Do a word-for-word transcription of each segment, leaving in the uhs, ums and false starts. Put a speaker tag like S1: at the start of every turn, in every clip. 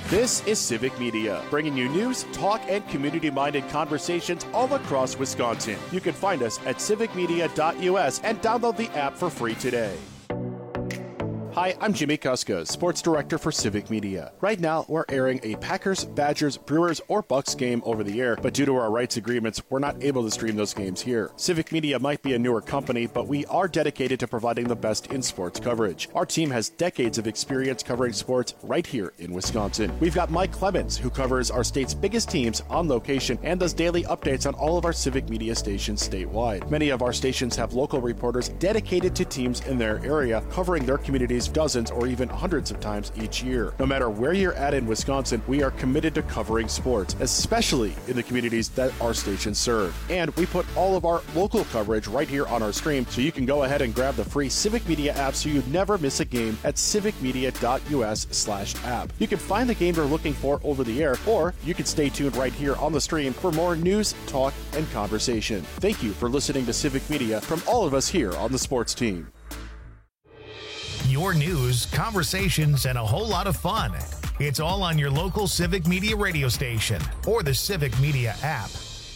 S1: This is Civic Media, bringing you news, talk, and community-minded conversations all across Wisconsin. You can find us at civic media dot U S and download the app for free today. Hi, I'm Jimmy Kuska, Sports Director for Civic Media. Right now, we're airing a Packers, Badgers, Brewers, or Bucks game over the air, but due to our rights agreements, we're not able to stream those games here. Civic Media might be a newer company, but we are dedicated to providing the best in sports coverage. Our team has decades of experience covering sports right here in Wisconsin. We've got Mike Clemens, who covers our state's biggest teams on location and does daily updates on all of our Civic Media stations statewide. Many of our stations have local reporters dedicated to teams in their area, covering their communities dozens or even hundreds of times each year. No matter where you're at in Wisconsin, we are committed to covering sports, especially in the communities that our stations serve. And we put all of our local coverage right here on our stream, so you can go ahead and grab the free Civic Media app so you never miss a game at civic media dot U S slash app. You can find the game you're looking for over the air, or you can stay tuned right here on the stream for more news, talk, and conversation. Thank you for listening to Civic Media from all of us here on the sports team.
S2: Your news, conversations, and a whole lot of fun. It's all on your local Civic Media radio station or the Civic Media app.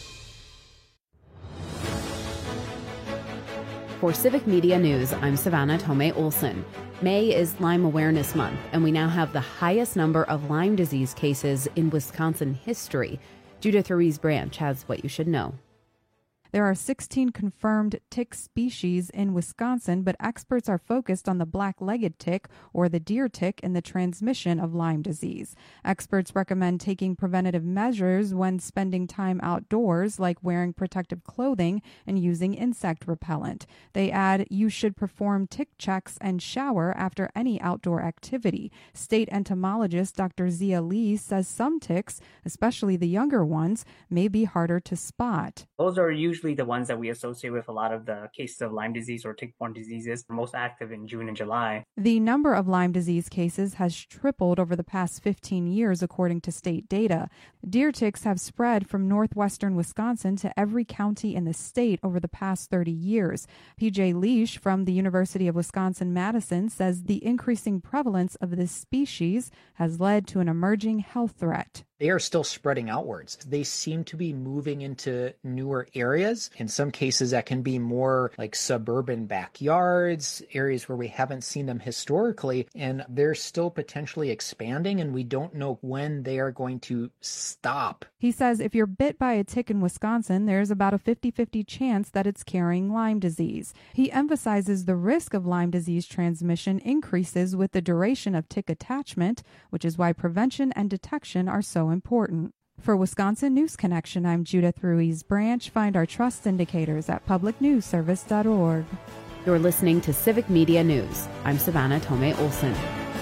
S3: For Civic Media News, I'm Savannah Tomei Olson. May is Lyme Awareness Month, and we now have the highest number of Lyme disease cases in Wisconsin history. Judith Ruiz Branch has what you should know.
S4: There are sixteen confirmed tick species in Wisconsin, but experts are focused on the black-legged tick or the deer tick and the transmission of Lyme disease. Experts recommend taking preventative measures when spending time outdoors, like wearing protective clothing and using insect repellent. They add you should perform tick checks and shower after any outdoor activity. State entomologist Doctor Zia Lee says some ticks, especially the younger ones, may be harder to spot.
S5: Those are usually the ones that we associate with a lot of the cases of Lyme disease or tick-borne diseases, most active in June and July.
S4: The number of Lyme disease cases has tripled over the past fifteen years, according to state data. Deer ticks have spread from northwestern Wisconsin to every county in the state over the past thirty years. P J Leish from the University of Wisconsin-Madison says the increasing prevalence of this species has led to an emerging health threat.
S6: They are still spreading outwards. They seem to be moving into newer areas. In some cases, that can be more like suburban backyards, areas where we haven't seen them historically, and they're still potentially expanding, and we don't know when they are going to stop.
S4: He says if you're bit by a tick in Wisconsin, there's about a fifty-fifty chance that it's carrying Lyme disease. He emphasizes the risk of Lyme disease transmission increases with the duration of tick attachment, which is why prevention and detection are so important. For Wisconsin News Connection, I'm Judith Ruiz Branch. Find our trust indicators at public news service dot org.
S3: You're listening to Civic Media News. I'm Savannah Tomei Olson.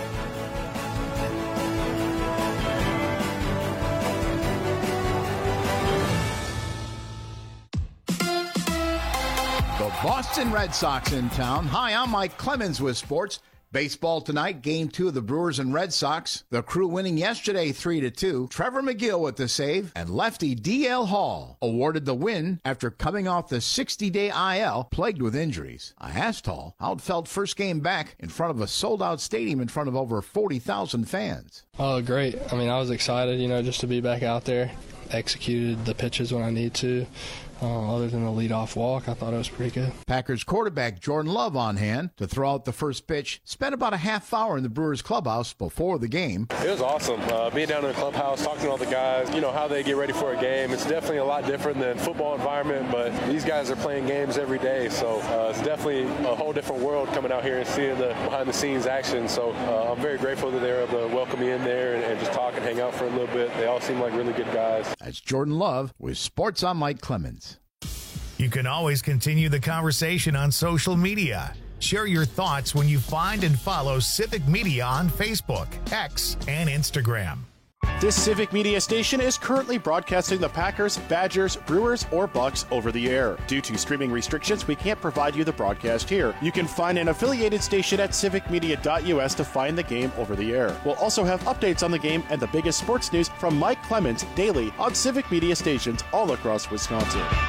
S7: The Boston Red Sox in town. Hi, I'm Mike Clemens with sports. Baseball tonight, game two of the Brewers and Red Sox. The Crew winning yesterday three to two. Trevor McGill with the save, and lefty D L Hall awarded the win after coming off the sixty-day I L plagued with injuries. I asked Hall how it felt first game back in front of a sold-out stadium in front of over forty thousand fans.
S8: Oh, great. I mean, I was excited, you know, just to be back out there. Executed the pitches when I need to. Uh, other than the leadoff walk, I thought it was pretty good.
S7: Packers quarterback Jordan Love on hand to throw out the first pitch. Spent about a half hour in the Brewers clubhouse before the game.
S9: It was awesome. Uh, being down in the clubhouse, talking to all the guys, you know, how they get ready for a game. It's definitely a lot different than football environment, but these guys are playing games every day. So uh, it's definitely a whole different world coming out here and seeing the behind-the-scenes action. So uh, I'm very grateful that they were able to welcome me in there and, and just talk and hang out for a little bit. They all seem like really good guys.
S7: That's Jordan Love with Sports on Mike Clemens.
S2: You can always continue the conversation on social media. Share your thoughts when you find and follow Civic Media on Facebook, X, and Instagram.
S1: This Civic Media station is currently broadcasting the Packers, Badgers, Brewers, or Bucks over the air. Due to streaming restrictions, we can't provide you the broadcast here. You can find an affiliated station at civic media dot U S to find the game over the air. We'll also have updates on the game and the biggest sports news from Mike Clemens daily on Civic Media stations all across Wisconsin.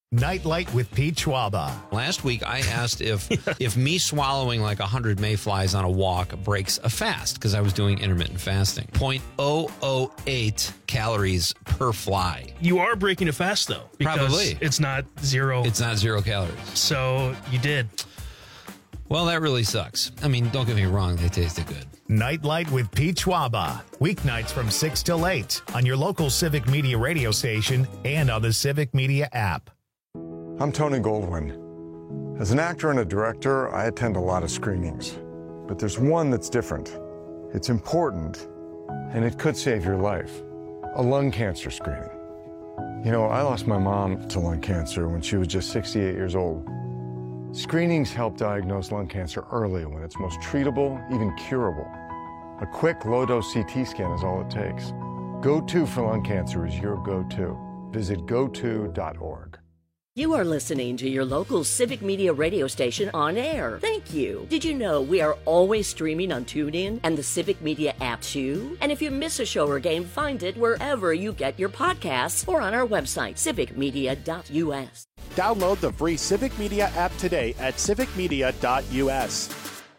S2: Nightlight with Pete Schwaba.
S10: Last week, I asked if if me swallowing like one hundred mayflies on a walk breaks a fast, because I was doing intermittent fasting. zero point zero zero eight calories per fly.
S11: You are breaking a fast, though. Because
S10: Probably.
S11: It's not zero.
S10: It's not zero calories.
S11: So you did.
S10: Well, that really sucks. I mean, don't get me wrong. They tasted good.
S2: Nightlight with Pete Schwaba. Weeknights from six till eight on your local Civic Media radio station and on the Civic Media app.
S12: I'm Tony Goldwyn. As an actor and a director, I attend a lot of screenings. But there's one that's different. It's important, and it could save your life. A lung cancer screening. You know, I lost my mom to lung cancer when she was just sixty-eight years old. Screenings help diagnose lung cancer early when it's most treatable, even curable. A quick low-dose C T scan is all it takes. Go To for lung cancer is your go-to. Visit go to dot org.
S13: You are listening to your local Civic Media radio station on air. Thank you. Did you know we are always streaming on TuneIn and the Civic Media app too? And if you miss a show or game, find it wherever you get your podcasts or on our website, civic media dot u s.
S1: Download the free Civic Media app today at civic media dot u s.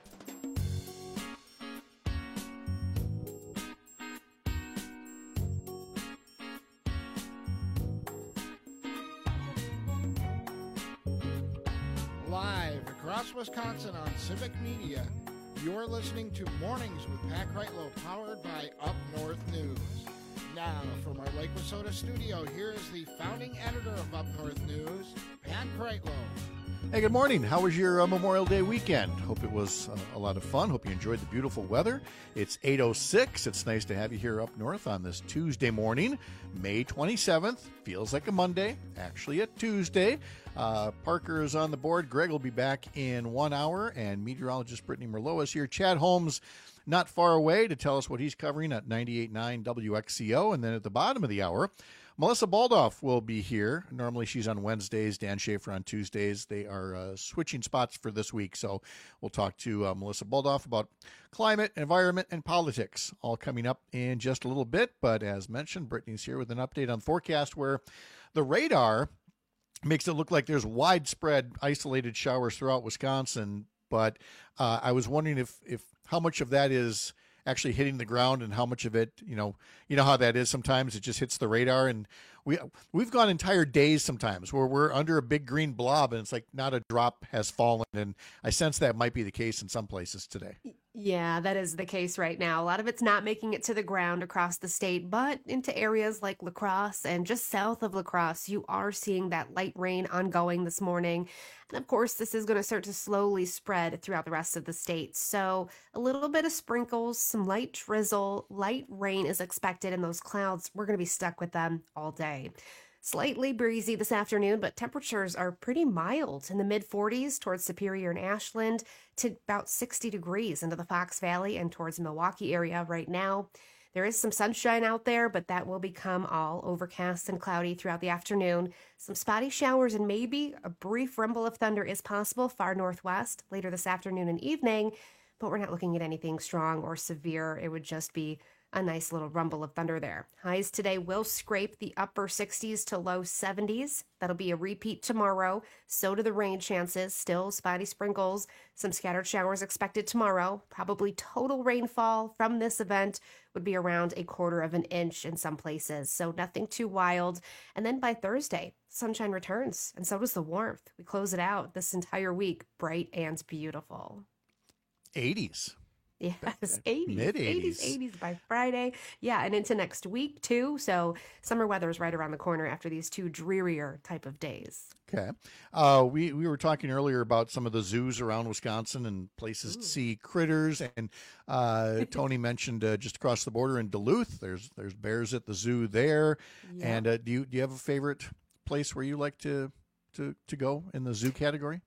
S7: Live across Wisconsin on Civic Media, you're listening to Mornings with Pat Kreitlow, powered by Up North News. Now, from our Lake Wissota studio, here is the founding editor of Up North News, Pat Kreitlow.
S14: Hey, good morning. How was your uh, Memorial Day weekend? Hope it was uh, a lot of fun. Hope you enjoyed the beautiful weather. It's eight oh six. It's nice to have you here up north on this Tuesday morning, May twenty-seventh. Feels like a Monday, actually a Tuesday. Uh, Parker is on the board. Greg will be back in one hour, and meteorologist Brittany Merlot is here. Chad Holmes not far away to tell us what he's covering at ninety-eight point nine W X C O. And then at the bottom of the hour, Melissa Baldoff will be here. Normally she's on Wednesdays, Dan Schaefer on Tuesdays. They are uh, switching spots for this week. So we'll talk to uh, Melissa Baldoff about climate, environment, and politics, all coming up in just a little bit. But as mentioned, Brittany's here with an update on forecast where the radar makes it look like there's widespread isolated showers throughout Wisconsin. But uh, I was wondering if, if how much of that is actually hitting the ground and how much of it, you know, you know how that is sometimes it just hits the radar. And we, we've gone entire days sometimes where we're under a big green blob and it's like not a drop has fallen. And I sense that might be the case in some places today.
S15: Yeah, that is the case right now. A lot of it's not making it to the ground across the state, but into areas like La Crosse and just south of La Crosse, you are seeing that light rain ongoing this morning. And of course, this is going to start to slowly spread throughout the rest of the state. So a little bit of sprinkles, some light drizzle, light rain is expected, and those clouds, we're going to be stuck with them all day. Slightly breezy this afternoon, but temperatures are pretty mild in the mid forties towards Superior and Ashland to about sixty degrees into the Fox Valley and towards Milwaukee area right now. There is some sunshine out there, but that will become all overcast and cloudy throughout the afternoon. Some spotty showers and maybe a brief rumble of thunder is possible far northwest later this afternoon and evening, but we're not looking at anything strong or severe. It would just be a nice little rumble of thunder there. Highs today will scrape the upper sixties to low seventies. That'll be a repeat tomorrow. So do the rain chances. Still spotty sprinkles. Some scattered showers expected tomorrow. Probably total rainfall from this event would be around a quarter of an inch in some places. So nothing too wild. And then by Thursday, sunshine returns. And so does the warmth. We close it out this entire week bright and beautiful.
S14: eighties.
S15: Yes, eighties,
S14: mid-eighties.
S15: eighties, eighties by Friday. Yeah, and into next week, too. So summer weather is right around the corner after these two drearier type of days.
S14: Okay. Uh, we, we were talking earlier about some of the zoos around Wisconsin and places Ooh. to see critters. And uh, Tony mentioned uh, just across the border in Duluth, there's there's bears at the zoo there. Yeah. And uh, do you do you have a favorite place where you like to, to, to go in the zoo category?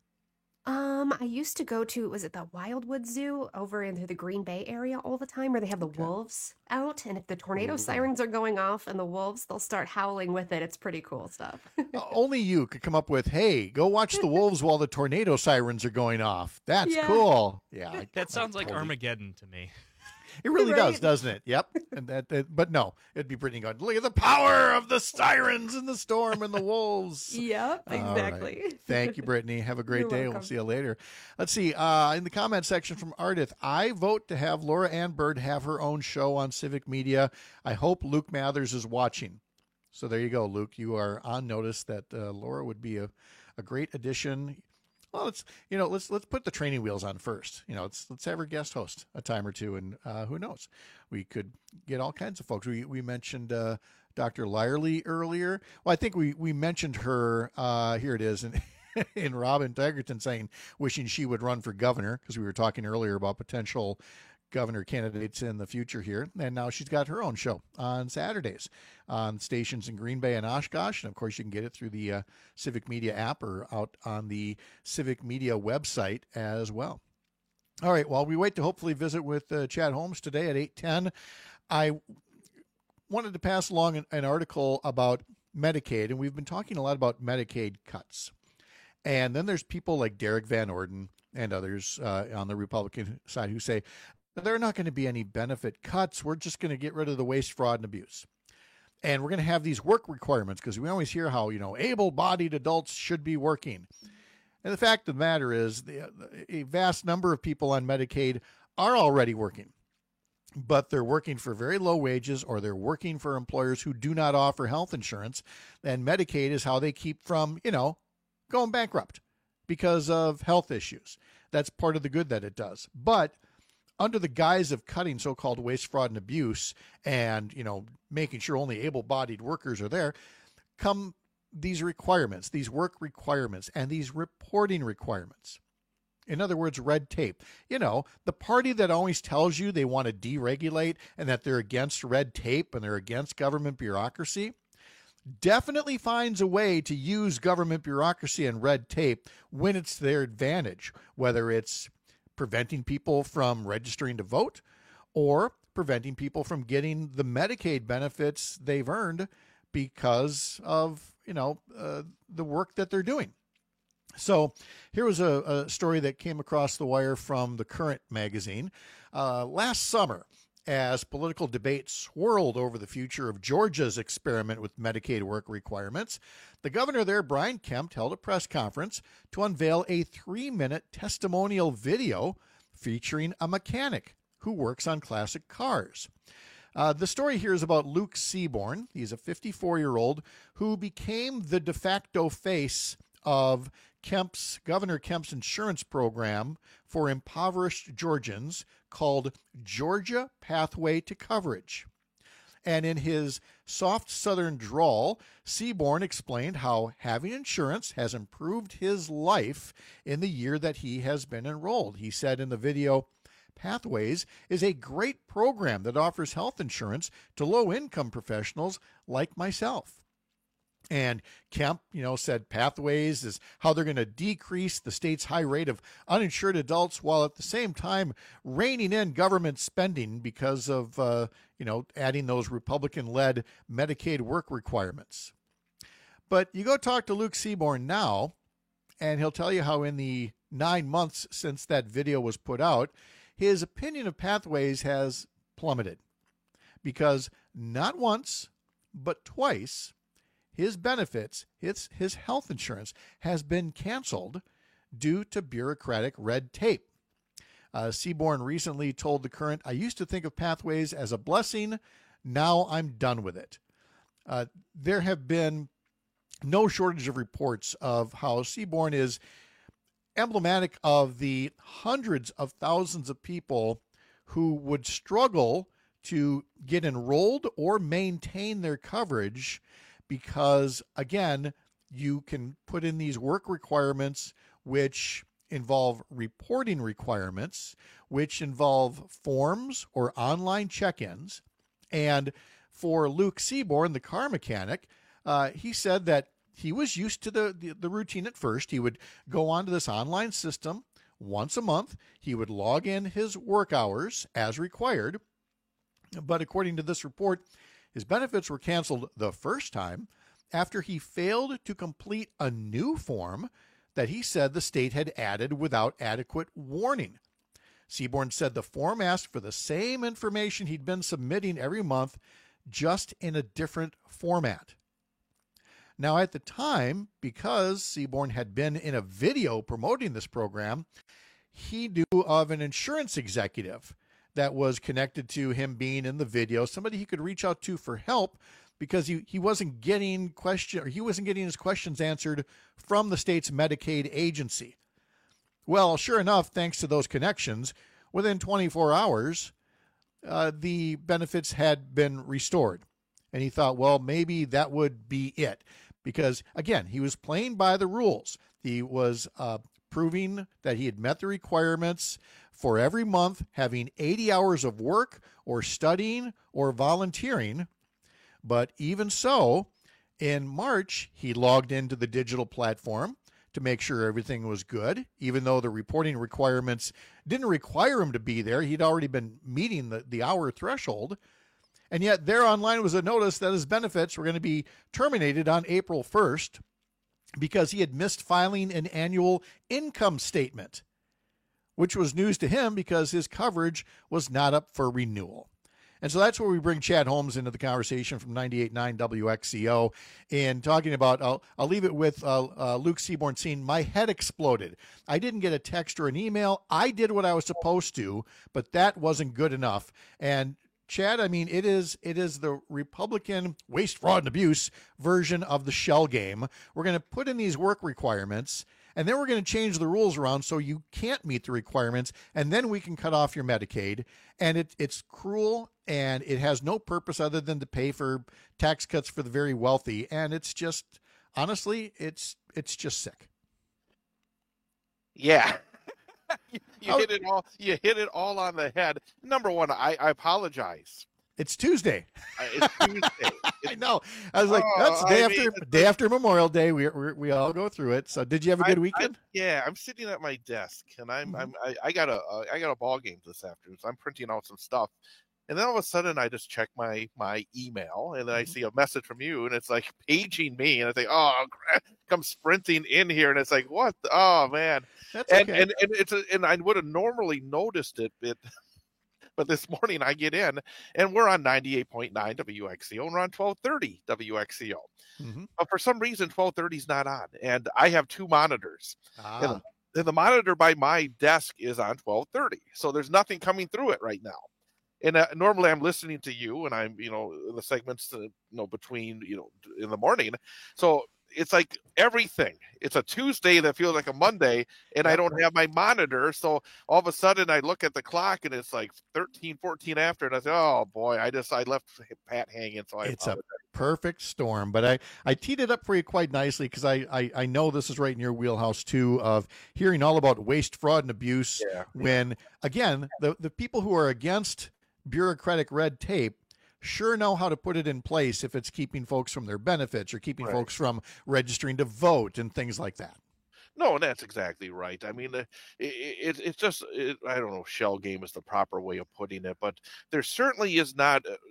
S15: Um, I used to go to, was it the Wildwood Zoo over in the Green Bay area all the time where they have the okay. wolves out? And if the tornado Ooh. sirens are going off and the wolves, they'll start howling with it. It's pretty cool stuff. uh, only you could come up with, hey, go watch the wolves while the tornado sirens are going off. That's yeah. cool. Yeah.
S16: That sounds like Armageddon to me.
S14: It really
S15: Right?
S14: does, doesn't it? Yep. And that, that, but no, it'd be Brittany going, look at the power of the sirens and the storm and the wolves.
S15: Yep,
S14: All
S15: exactly.
S14: right. Thank you, Brittany. Have a great
S15: You're
S14: day.
S15: welcome.
S14: We'll see you later. Let's see. Uh, in the comment section from Ardith, I vote to have Laura Ann Bird have her own show on Civic Media. I hope Luke Mathers is watching. So there you go, Luke. You are on notice that uh, Laura would be a, a great addition. Well, let's you know let's let's put the training wheels on first. You know, let's let's have her guest host a time or two, and uh, who knows, we could get all kinds of folks. We we mentioned uh, Doctor Lyerly earlier. Well, I think we we mentioned her. Uh, here it is, in, in Robin Tigerton saying wishing she would run for governor, because we were talking earlier about potential governor candidates in the future here. And now she's got her own show on Saturdays on stations in Green Bay and Oshkosh. And of course, you can get it through the uh, Civic Media app or out on the Civic Media website as well. All right. While we wait to hopefully visit with uh, Chad Holmes today at eight ten, I wanted to pass along an, an article about Medicaid. And we've been talking a lot about Medicaid cuts. And then there's people like Derek Van Orden and others uh, on the Republican side who say, there are not going to be any benefit cuts. We're just going to get rid of the waste, fraud, and abuse. And we're going to have these work requirements, because we always hear how, you know, able-bodied adults should be working. And the fact of the matter is the, a vast number of people on Medicaid are already working, but they're working for very low wages, or they're working for employers who do not offer health insurance. And Medicaid is how they keep from, you know, going bankrupt because of health issues. That's part of the good that it does. But under the guise of cutting so-called waste, fraud, and abuse, and, you know, making sure only able-bodied workers are there, come these requirements, these work requirements, and these reporting requirements. In other words, red tape. You know, the party that always tells you they want to deregulate and that they're against red tape and they're against government bureaucracy definitely finds a way to use government bureaucracy and red tape when it's to their advantage, whether it's preventing people from registering to vote or preventing people from getting the Medicaid benefits they've earned because of, you know, uh, the work that they're doing. So here was a, a story that came across the wire from The Current magazine. Uh, last summer, as political debate swirled over the future of Georgia's experiment with Medicaid work requirements, the governor there, Brian Kemp, held a press conference to unveil a three-minute testimonial video featuring a mechanic who works on classic cars. Uh, the story here is about Luke Seaborn. He's a fifty-four-year-old who became the de facto face of Kemp's, Governor Kemp's insurance program for impoverished Georgians called Georgia Pathway to Coverage. And in his soft Southern drawl, Seaborn explained how having insurance has improved his life in the year that he has been enrolled. He said in the video, Pathways is a great program that offers health insurance to low-income professionals like myself. And Kemp, you know, said Pathways is how they're going to decrease the state's high rate of uninsured adults while at the same time reining in government spending because of, uh, you know, adding those Republican-led Medicaid work requirements. But you go talk to Luke Seaborn now, and he'll tell you how in the nine months since that video was put out, his opinion of Pathways has plummeted. Because not once, but twice, his benefits, his, his health insurance, has been canceled due to bureaucratic red tape. Uh, Seaborn recently told The Current, I used to think of Pathways as a blessing. Now I'm done with it. Uh, there have been no shortage of reports of how Seaborn is emblematic of the hundreds of thousands of people who would struggle to get enrolled or maintain their coverage because, again, you can put in these work requirements which involve reporting requirements, which involve forms or online check-ins. And for Luke Seaborn, the car mechanic, uh, he said that he was used to the, the, the routine at first. He would go onto this online system once a month. He would log in his work hours as required. But according to this report, his benefits were canceled the first time after he failed to complete a new form that he said the state had added without adequate warning. Seaborn said the form asked for the same information he'd been submitting every month, just in a different format. Now, at the time, because Seaborn had been in a video promoting this program, he knew of an insurance executive that was connected to him being in the video, somebody he could reach out to for help, because he, he wasn't getting question or he wasn't getting his questions answered from the state's Medicaid agency. Well, sure enough, thanks to those connections, within twenty-four hours, uh, the benefits had been restored. And he thought, well, maybe that would be it. Because, again, he was playing by the rules. He was uh, proving that he had met the requirements for every month having eighty hours of work or studying or volunteering. But even so, in March, he logged into the digital platform to make sure everything was good, even though the reporting requirements didn't require him to be there. He'd already been meeting the, the hour threshold. And yet there online was a notice that his benefits were going to be terminated on April first because he had missed filing an annual income statement, which was news to him because his coverage was not up for renewal. And so that's where we bring Chad Holmes into the conversation from ninety-eight point nine W X C O and talking about, I'll, I'll leave it with uh, uh, Luke Seaborn saying, my head exploded. I didn't get a text or an email. I did what I was supposed to, but that wasn't good enough. And Chad, I mean, it is it is the Republican waste, fraud, and abuse version of the shell game. We're going to put in these work requirements, and then we're going to change the rules around so you can't meet the requirements, and then we can cut off your Medicaid. And it, it's cruel, and it has no purpose other than to pay for tax cuts for the very wealthy. And it's just, honestly, it's it's just sick.
S16: Yeah. you you hit it all. You hit it all on the head. Number one, I, I apologize.
S14: It's Tuesday.
S16: Uh, it's Tuesday.
S14: I know. I was like,
S16: Oh,
S14: that's day
S16: I
S14: after
S16: mean,
S14: day after Memorial Day. We we we all go through it. So, did you have a good
S16: I-
S14: weekend?
S16: I- yeah, I'm sitting at my desk, and I'm,
S14: Mhm.
S16: I'm I, I got a uh, I got a ball game this afternoon, so I'm printing out some stuff, and then all of a sudden I just check my my email, and then I see a message from you, and it's like paging me, and I think, oh, crap, come sprinting in here, and it's like, what? the- Oh man,
S14: That's
S16: and,
S14: okay.
S16: and and it's a, and I would have normally noticed it, it but this morning I get in, and we're on ninety-eight point nine W X C O, and we're on twelve thirty W X C O.
S14: Mhm.
S16: But for some reason, twelve thirty is not on, and I have two monitors.
S14: Ah.
S16: And, and the monitor by my desk is on twelve thirty, so there's nothing coming through it right now. And uh, normally I'm listening to you, and I'm, you know, the segments, uh, you know, between, you know, in the morning. So it's like everything. It's a Tuesday that feels like a Monday, and I don't have my monitor. So all of a sudden I look at the clock, and it's like thirteen, fourteen after, and I say, oh boy, I just, I left Pat hanging. So I
S14: It's a
S16: apologize.
S14: perfect storm, but I, I teed it up for you quite nicely because I, I, I know this is right in your wheelhouse too, of hearing all about waste, fraud, and abuse.
S16: Yeah.
S14: When, again, the, the people who are against bureaucratic red tape sure know how to put it in place if it's keeping folks from their benefits or keeping
S16: Right.
S14: folks from registering to vote and things like that.
S16: No, and that's exactly right. I mean, uh, it, it, it's just, it, I don't know, shell game is the proper way of putting it, but there certainly is not, uh,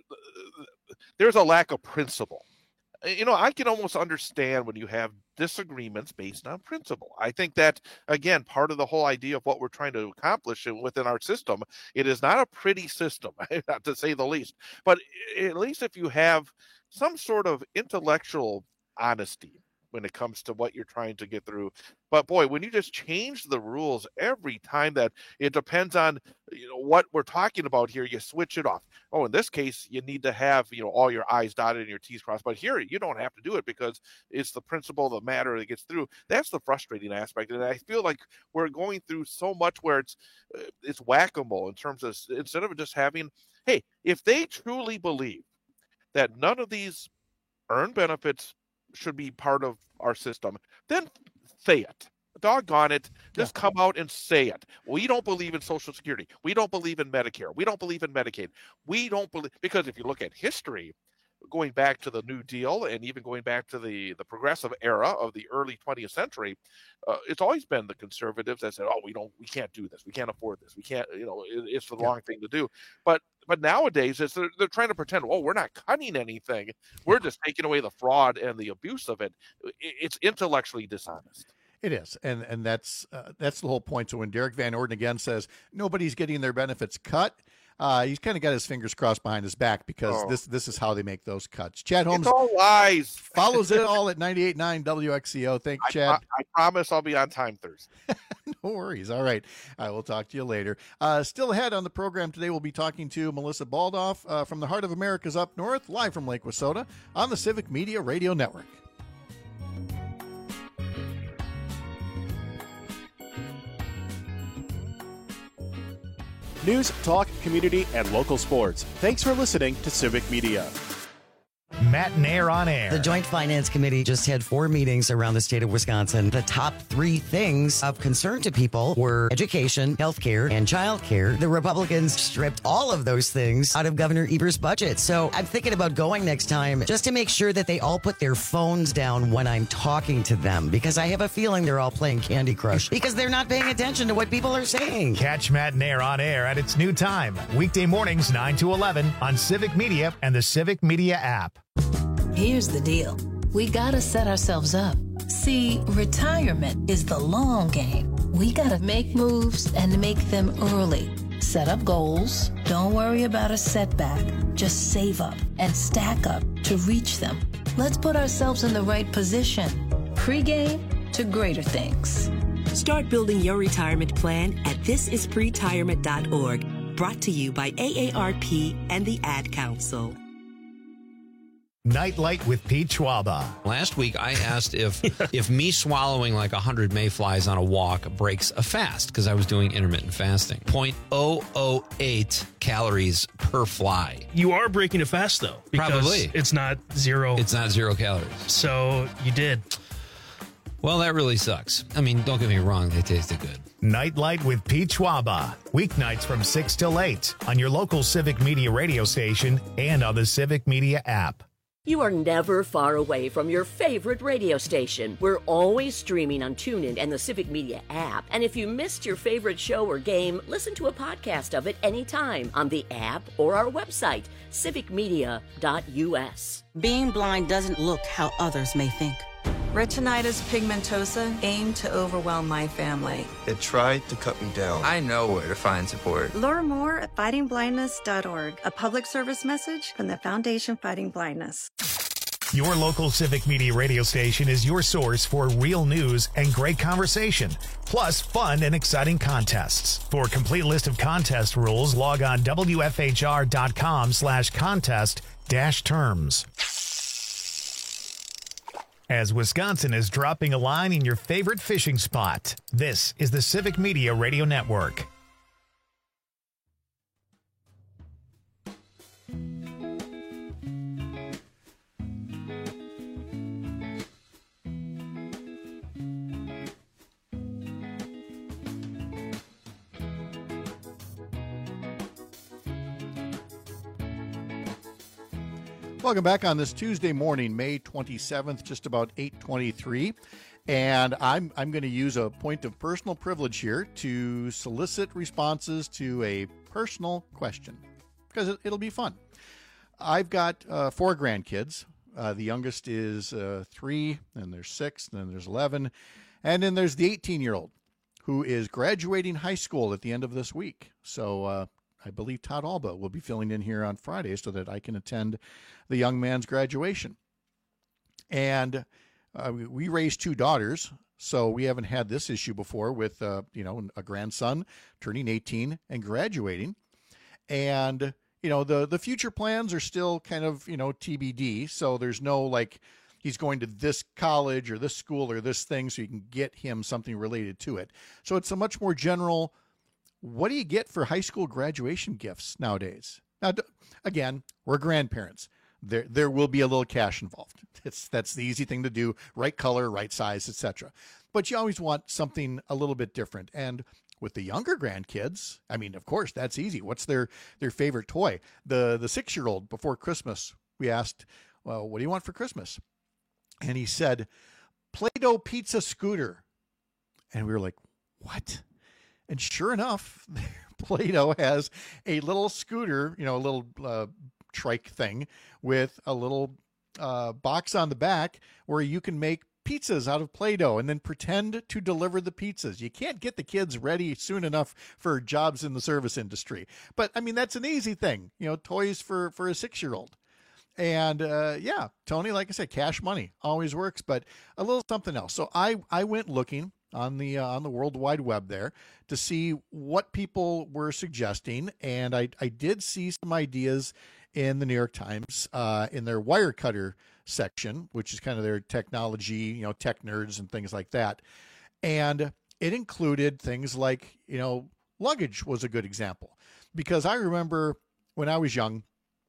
S16: there's a lack of principle. Uh, You know, I can almost understand when you have disagreements based on principle. I think that, again, part of the whole idea of what we're trying to accomplish in- within our system, it is not a pretty system, not to say the least, but at least if you have some sort of intellectual honesty when it comes to what you're trying to get through. But boy, when you just change the rules every time that it depends on, you know, what we're talking about here, you switch it off. Oh, in this case, you need to have, you know, all your I's dotted and your T's crossed. But here, you don't have to do it because it's the principle of the matter that gets through. That's the frustrating aspect. And I feel like we're going through so much where it's uh, it's whack-a-mole in terms of, instead of just having, hey, if they truly believe that none of these earned benefits should be part of our system, then say it. Doggone it. Just come out and say it. We don't believe in Social Security. We don't believe in Medicare. We don't believe in Medicaid. We don't believe, because if you look at history, going back to the New Deal and even going back to the, the progressive era of the early twentieth century, uh, it's always been the conservatives that said, oh, we don't, we can't do this. We can't afford this. We can't, you know, it, it's the
S14: Yeah.
S16: wrong thing to do. But but nowadays, it's they're, they're trying to pretend, oh, we're not cutting anything. We're just taking away the fraud and the abuse of it. I- It's intellectually dishonest.
S14: It is, and and that's uh, that's the whole point. So when Derek Van Orden again says nobody's getting their benefits cut, uh, he's kind of got his fingers crossed behind his back because
S16: Oh.
S14: this this is how they make those cuts. Chad Holmes
S16: It's all lies.
S14: follows it all at ninety-eight point nine W X C O. Thank you,
S16: I,
S14: Chad.
S16: I, I promise I'll be on time Thursday.
S14: No worries. All right. I will talk to you later. Uh, still ahead on the program today, we'll be talking to Melissa Baldoff uh, from the Heart of America's Up North, live from Lake Wissota on the Civic Media Radio Network.
S1: News, talk, community, and local sports. Thanks for listening to Civic Media.
S2: Matt and Air on Air.
S17: The Joint Finance Committee just had four meetings around the state of Wisconsin. The top three things of concern to people were education, healthcare, and childcare. The Republicans stripped all of those things out of Governor Eber's budget. So I'm thinking about going next time just to make sure that they all put their phones down when I'm talking to them, because I have a feeling they're all playing Candy Crush because they're not paying attention to what people are saying.
S2: Catch Matt and Air on Air at its new time, weekday mornings nine to eleven on Civic Media and the Civic Media app.
S18: Here's the deal. We gotta set ourselves up. See, retirement is the long game. We gotta make moves and make them early. Set up goals. Don't worry about a setback. Just save up and stack up to reach them. Let's put ourselves in the right position. Pre-game to greater things.
S19: Start building your retirement plan at this is pretirement dot org. Brought to you by A A R P and the Ad Council.
S2: Nightlight with Pete Schwaba.
S10: Last week, I asked if if me swallowing like one hundred mayflies on a walk breaks a fast, because I was doing intermittent fasting. zero point zero zero eight calories per fly.
S11: You are breaking a fast, though. Because
S10: Probably.
S11: It's not zero.
S10: It's not zero calories.
S11: So you did.
S10: Well, that really sucks. I mean, don't get me wrong, they tasted good.
S2: Nightlight with Pete Schwaba. Weeknights from six till eight on your local Civic Media radio station and on the Civic Media app.
S13: You are never far away from your favorite radio station. We're always streaming on TuneIn and the Civic Media app. And if you missed your favorite show or game, listen to a podcast of it anytime on the app or our website, civic media dot U S.
S20: Being blind doesn't look how others may think. Retinitis pigmentosa aimed to overwhelm my family.
S21: It tried to cut me down. I know where to find support.
S22: Learn more at fighting blindness dot org, a public service message from the Foundation Fighting Blindness.
S2: Your local Civic Media radio station is your source for real news and great conversation, plus fun and exciting contests. For a complete list of contest rules, log on W F H R dot com slash contest dash terms. As Wisconsin is dropping a line in your favorite fishing spot, this is the Civic Media Radio Network.
S14: Welcome back on this Tuesday morning, May twenty-seventh, just about eight twenty-three. And I'm I'm going to use a point of personal privilege here to solicit responses to a personal question, because it, it'll be fun. I've got uh, four grandkids. Uh, the youngest is uh, three, then there's six, then there's eleven, and then there's the eighteen-year-old who is graduating high school at the end of this week. So uh, I believe Todd Alba will be filling in here on Friday so that I can attend the young man's graduation. And uh, we, we raised two daughters, so we haven't had this issue before with, uh, you know, a grandson turning eighteen and graduating. And, you know, the, the future plans are still kind of, you know, T B D. So there's no, like, he's going to this college or this school or this thing so you can get him something related to it. So it's a much more general, what do you get for high school graduation gifts nowadays? Now, again, we're grandparents. There, there will be a little cash involved. It's, that's the easy thing to do. Right color, right size, et cetera. But you always want something a little bit different. And with the younger grandkids, I mean, of course, that's easy. What's their, their favorite toy? The, the six-year-old, before Christmas, we asked, well, what do you want for Christmas? And he said, Play-Doh pizza scooter. And we were like, what? And sure enough, Play-Doh has a little scooter, you know, a little uh, trike thing with a little uh, box on the back where you can make pizzas out of Play-Doh and then pretend to deliver the pizzas. You can't get the kids ready soon enough for jobs in the service industry. But I mean, that's an easy thing, you know, toys for, for a six-year-old. And uh, yeah, Tony, like I said, cash money always works, but a little something else. So I, I went looking on the uh, on the World Wide Web there to see what people were suggesting, and I, I did see some ideas in the New York Times uh, in their Wirecutter section, which is kind of their technology, you know, tech nerds and things like that. And it included things like, you know, luggage was a good example, because I remember when I was young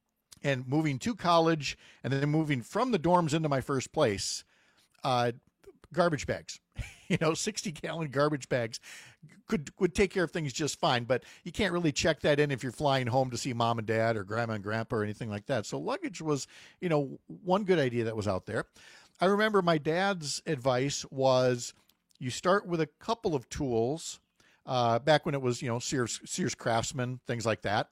S14: and moving to college and then moving from the dorms into my first place, uh, garbage bags, you know, sixty gallon garbage bags could would take care of things just fine, but you can't really check that in if you're flying home to see mom and dad or grandma and grandpa or anything like that. So luggage was, you know, one good idea that was out there. I remember my dad's advice was you start with a couple of tools, uh, back when it was, you know, Sears, Sears Craftsman, things like that.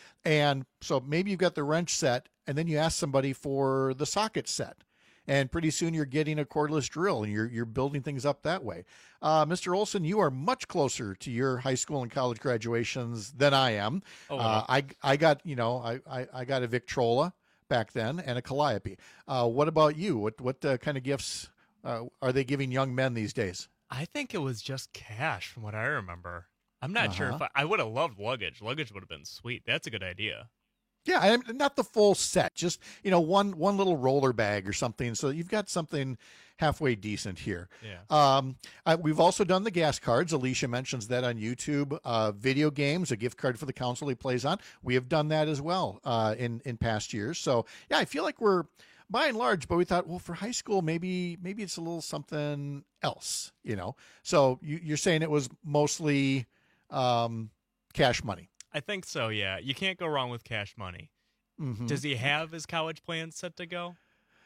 S14: And so maybe you've got the wrench set and then you ask somebody for the socket set. And pretty soon you're getting a cordless drill and you're you're building things up that way. Uh, Mister Olson, you are much closer to your high school and college graduations than I am.
S5: Oh,
S14: uh, I I got, you know, I, I, I got a Victrola back then and a Calliope. Uh, what about you? What what uh, kind of gifts uh, are they giving young men these days?
S5: I think it was just cash from what I remember. I'm not
S14: Uh-huh.
S5: sure if I, I would have loved luggage. Luggage would have been sweet. That's a good idea.
S14: Yeah, and not the full set, just, you know, one one little roller bag or something. So you've got something halfway decent here.
S5: Yeah.
S14: Um, I, we've also done the gas cards. Alicia mentions that on YouTube. Uh, video games, a gift card for the console he plays on. We have done that as well uh, in in past years. So yeah, I feel like we're by and large, but we thought, well, for high school, maybe maybe it's a little something else, you know. So you, you're saying it was mostly um, cash money.
S5: I think so, yeah. You can't go wrong with cash money.
S14: Mhm.
S5: Does he have his college plans set to go?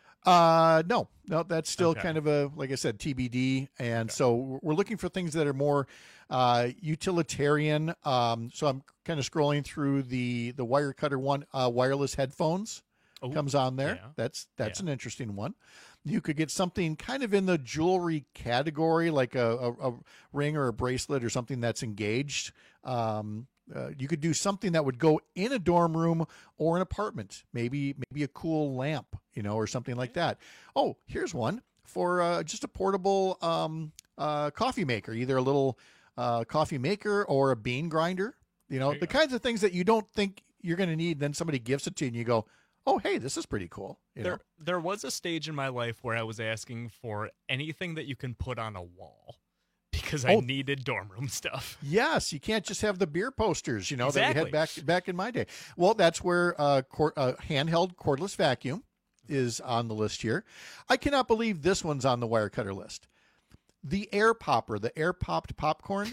S14: Uh, no, no, that's still
S5: Okay.
S14: kind of a, like I said, T B D. And so we're looking for things that are more, uh, utilitarian. Um, so I'm kind of scrolling through the, the Wirecutter one, uh, wireless headphones
S5: Ooh,
S14: comes on there.
S5: yeah.
S14: That's, that's
S5: Yeah.
S14: an interesting one. You could get something kind of in the jewelry category, like a, a, a ring or a bracelet or something that's engaged. Um, Uh, you could do something that would go in a dorm room or an apartment, maybe maybe a cool lamp, you know, or something like that. Oh, here's one for uh, just a portable um, uh, coffee maker, either a little uh, coffee maker or a bean grinder. You know,
S5: There you
S14: the
S5: go.
S14: kinds of things that you don't think you're going to need, then somebody gives it to you and you go, oh, hey, this is pretty cool. You know?
S5: There, there was a stage in my life where I was asking for anything that you can put on a wall because I
S14: Oh.
S5: needed dorm room stuff.
S14: Yes, you can't just have the beer posters, you know, that we
S5: Exactly.
S14: had back back in my day. Well, that's where uh, cor- uh, handheld cordless vacuum is on the list here. I cannot believe this one's on the Wirecutter list. The air popper, the air popped popcorn.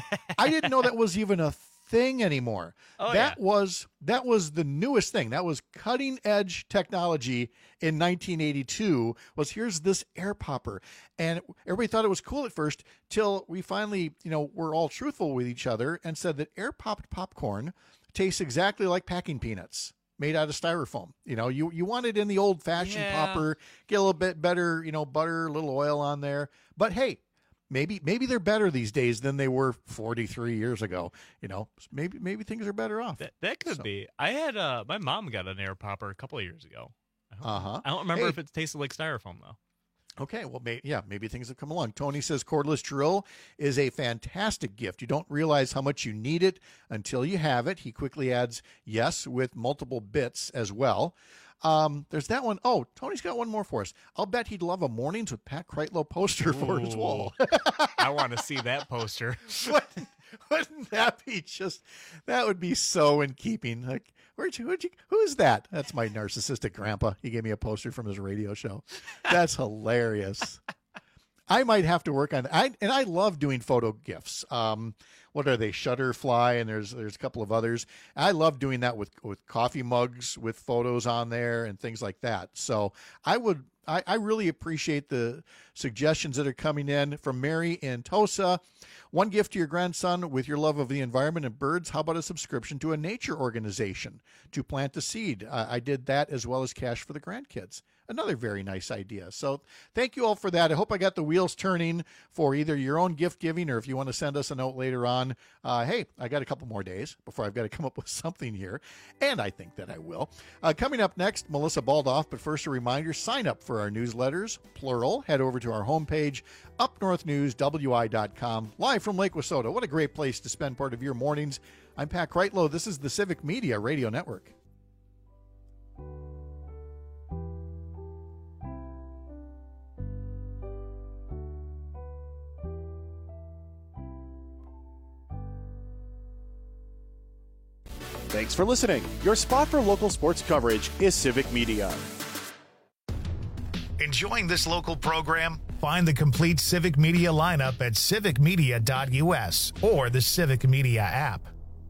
S14: I didn't know that was even a thing anymore.
S5: Oh,
S14: that
S5: yeah.
S14: was that was the newest thing. That was cutting edge technology in nineteen eighty-two. Was here's this air popper, and everybody thought it was cool at first till we finally, you know, were all truthful with each other and said that air popped popcorn tastes exactly like packing peanuts made out of styrofoam. You know, you you want it in the old fashioned
S5: Yeah.
S14: popper, get a little bit better, you know, butter, a little oil on there. But hey, maybe maybe they're better these days than they were forty-three years ago. You know, maybe maybe things are better off.
S5: That, that could
S14: So-
S5: be. I had uh, my mom got an air popper a couple of years ago.
S14: Uh-huh.
S5: I don't remember
S14: Hey.
S5: if it tasted like styrofoam though.
S14: Okay, well, may, yeah, maybe things have come along. Tony says cordless drill is a fantastic gift. You don't realize how much you need it until you have it. He quickly adds, yes, with multiple bits as well. Um, there's that one. Oh, Tony's got one more for us. I'll bet he'd love a Mornings with Pat Kreitlow poster for his wall.
S5: I want to see that poster.
S14: wouldn't, wouldn't that be just, that would be so in keeping. Like, where'd you, where'd you, who is that? That's my narcissistic grandpa. He gave me a poster from his radio show. That's hilarious. I might have to work on that. I, and I love doing photo gifts. Um, what are they? Shutterfly, and there's there's a couple of others. I love doing that with with coffee mugs with photos on there and things like that. So I would I, I really appreciate the suggestions that are coming in from Mary in Tosa. One gift to your grandson with your love of the environment and birds. How about a subscription to a nature organization to plant a seed? Uh, I did that as well as cash for the grandkids. Another very nice idea. So thank you all for that. I hope I got the wheels turning for either your own gift giving or if you want to send us a note later on. Uh, hey, I got a couple more days before I've got to come up with something here, and I think that I will. Uh, coming up next, Melissa Baldoff, but first a reminder, sign up for our newsletters, plural. Head over to our homepage, up north news w i dot com, live from Lake Wissota. What a great place to spend part of your mornings. I'm Pat Kreitlow. This is the Civic Media Radio Network.
S1: Thanks for listening. Your spot for local sports coverage is Civic Media.
S2: Enjoying this local program? Find the complete Civic Media lineup at civic media dot u s or the Civic Media app.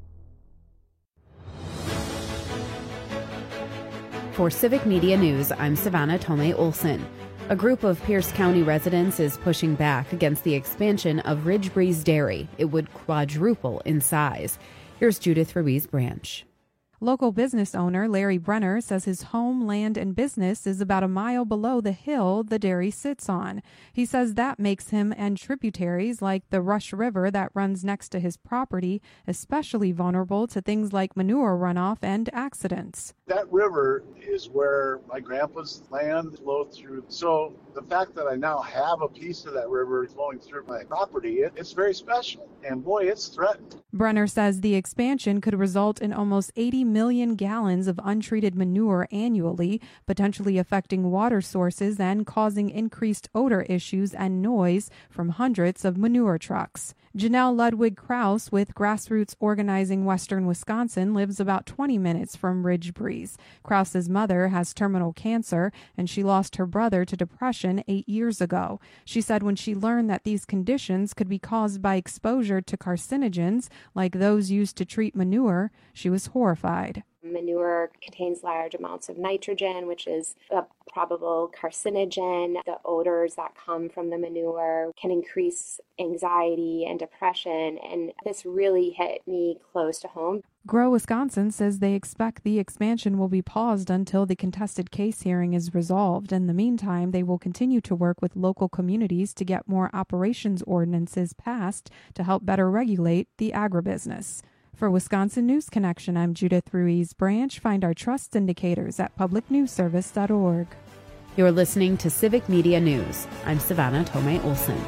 S3: For Civic Media News, I'm Savannah Tomei Olson. A group of Pierce County residents is pushing back against the expansion of Ridge Breeze Dairy. It would quadruple in size. Here's Judith Ruiz Branch.
S4: Local business owner Larry Brenner says his home, land, and business is about a mile below the hill the dairy sits on. He says that makes him and tributaries like the Rush River that runs next to his property especially vulnerable to things like manure runoff and accidents.
S6: That river is where my grandpa's land flowed through. So the fact that I now have a piece of that river flowing through my property, it, it's very special. And boy, it's threatened.
S4: Brenner says the expansion could result in almost eighty million gallons of untreated manure annually, potentially affecting water sources and causing increased odor issues and noise from hundreds of manure trucks. Janelle Ludwig Krause with Grassroots Organizing Western Wisconsin lives about twenty minutes from Ridge Breeze. Krause's mother has terminal cancer, and she lost her brother to depression eight years ago. She said when she learned that these conditions could be caused by exposure to carcinogens like those used to treat manure, she was horrified.
S23: Manure contains large amounts of nitrogen, which is a probable carcinogen. The odors that come from the manure can increase anxiety and depression, and this really hit me close to home.
S4: Grow Wisconsin says they expect the expansion will be paused until the contested case hearing is resolved. In the meantime, they will continue to work with local communities to get more operations ordinances passed to help better regulate the agribusiness. For Wisconsin News Connection, I'm Judith Ruiz Branch. Find our trust indicators at public news service dot org.
S3: You're listening to Civic Media News. I'm Savannah Tomei Olson.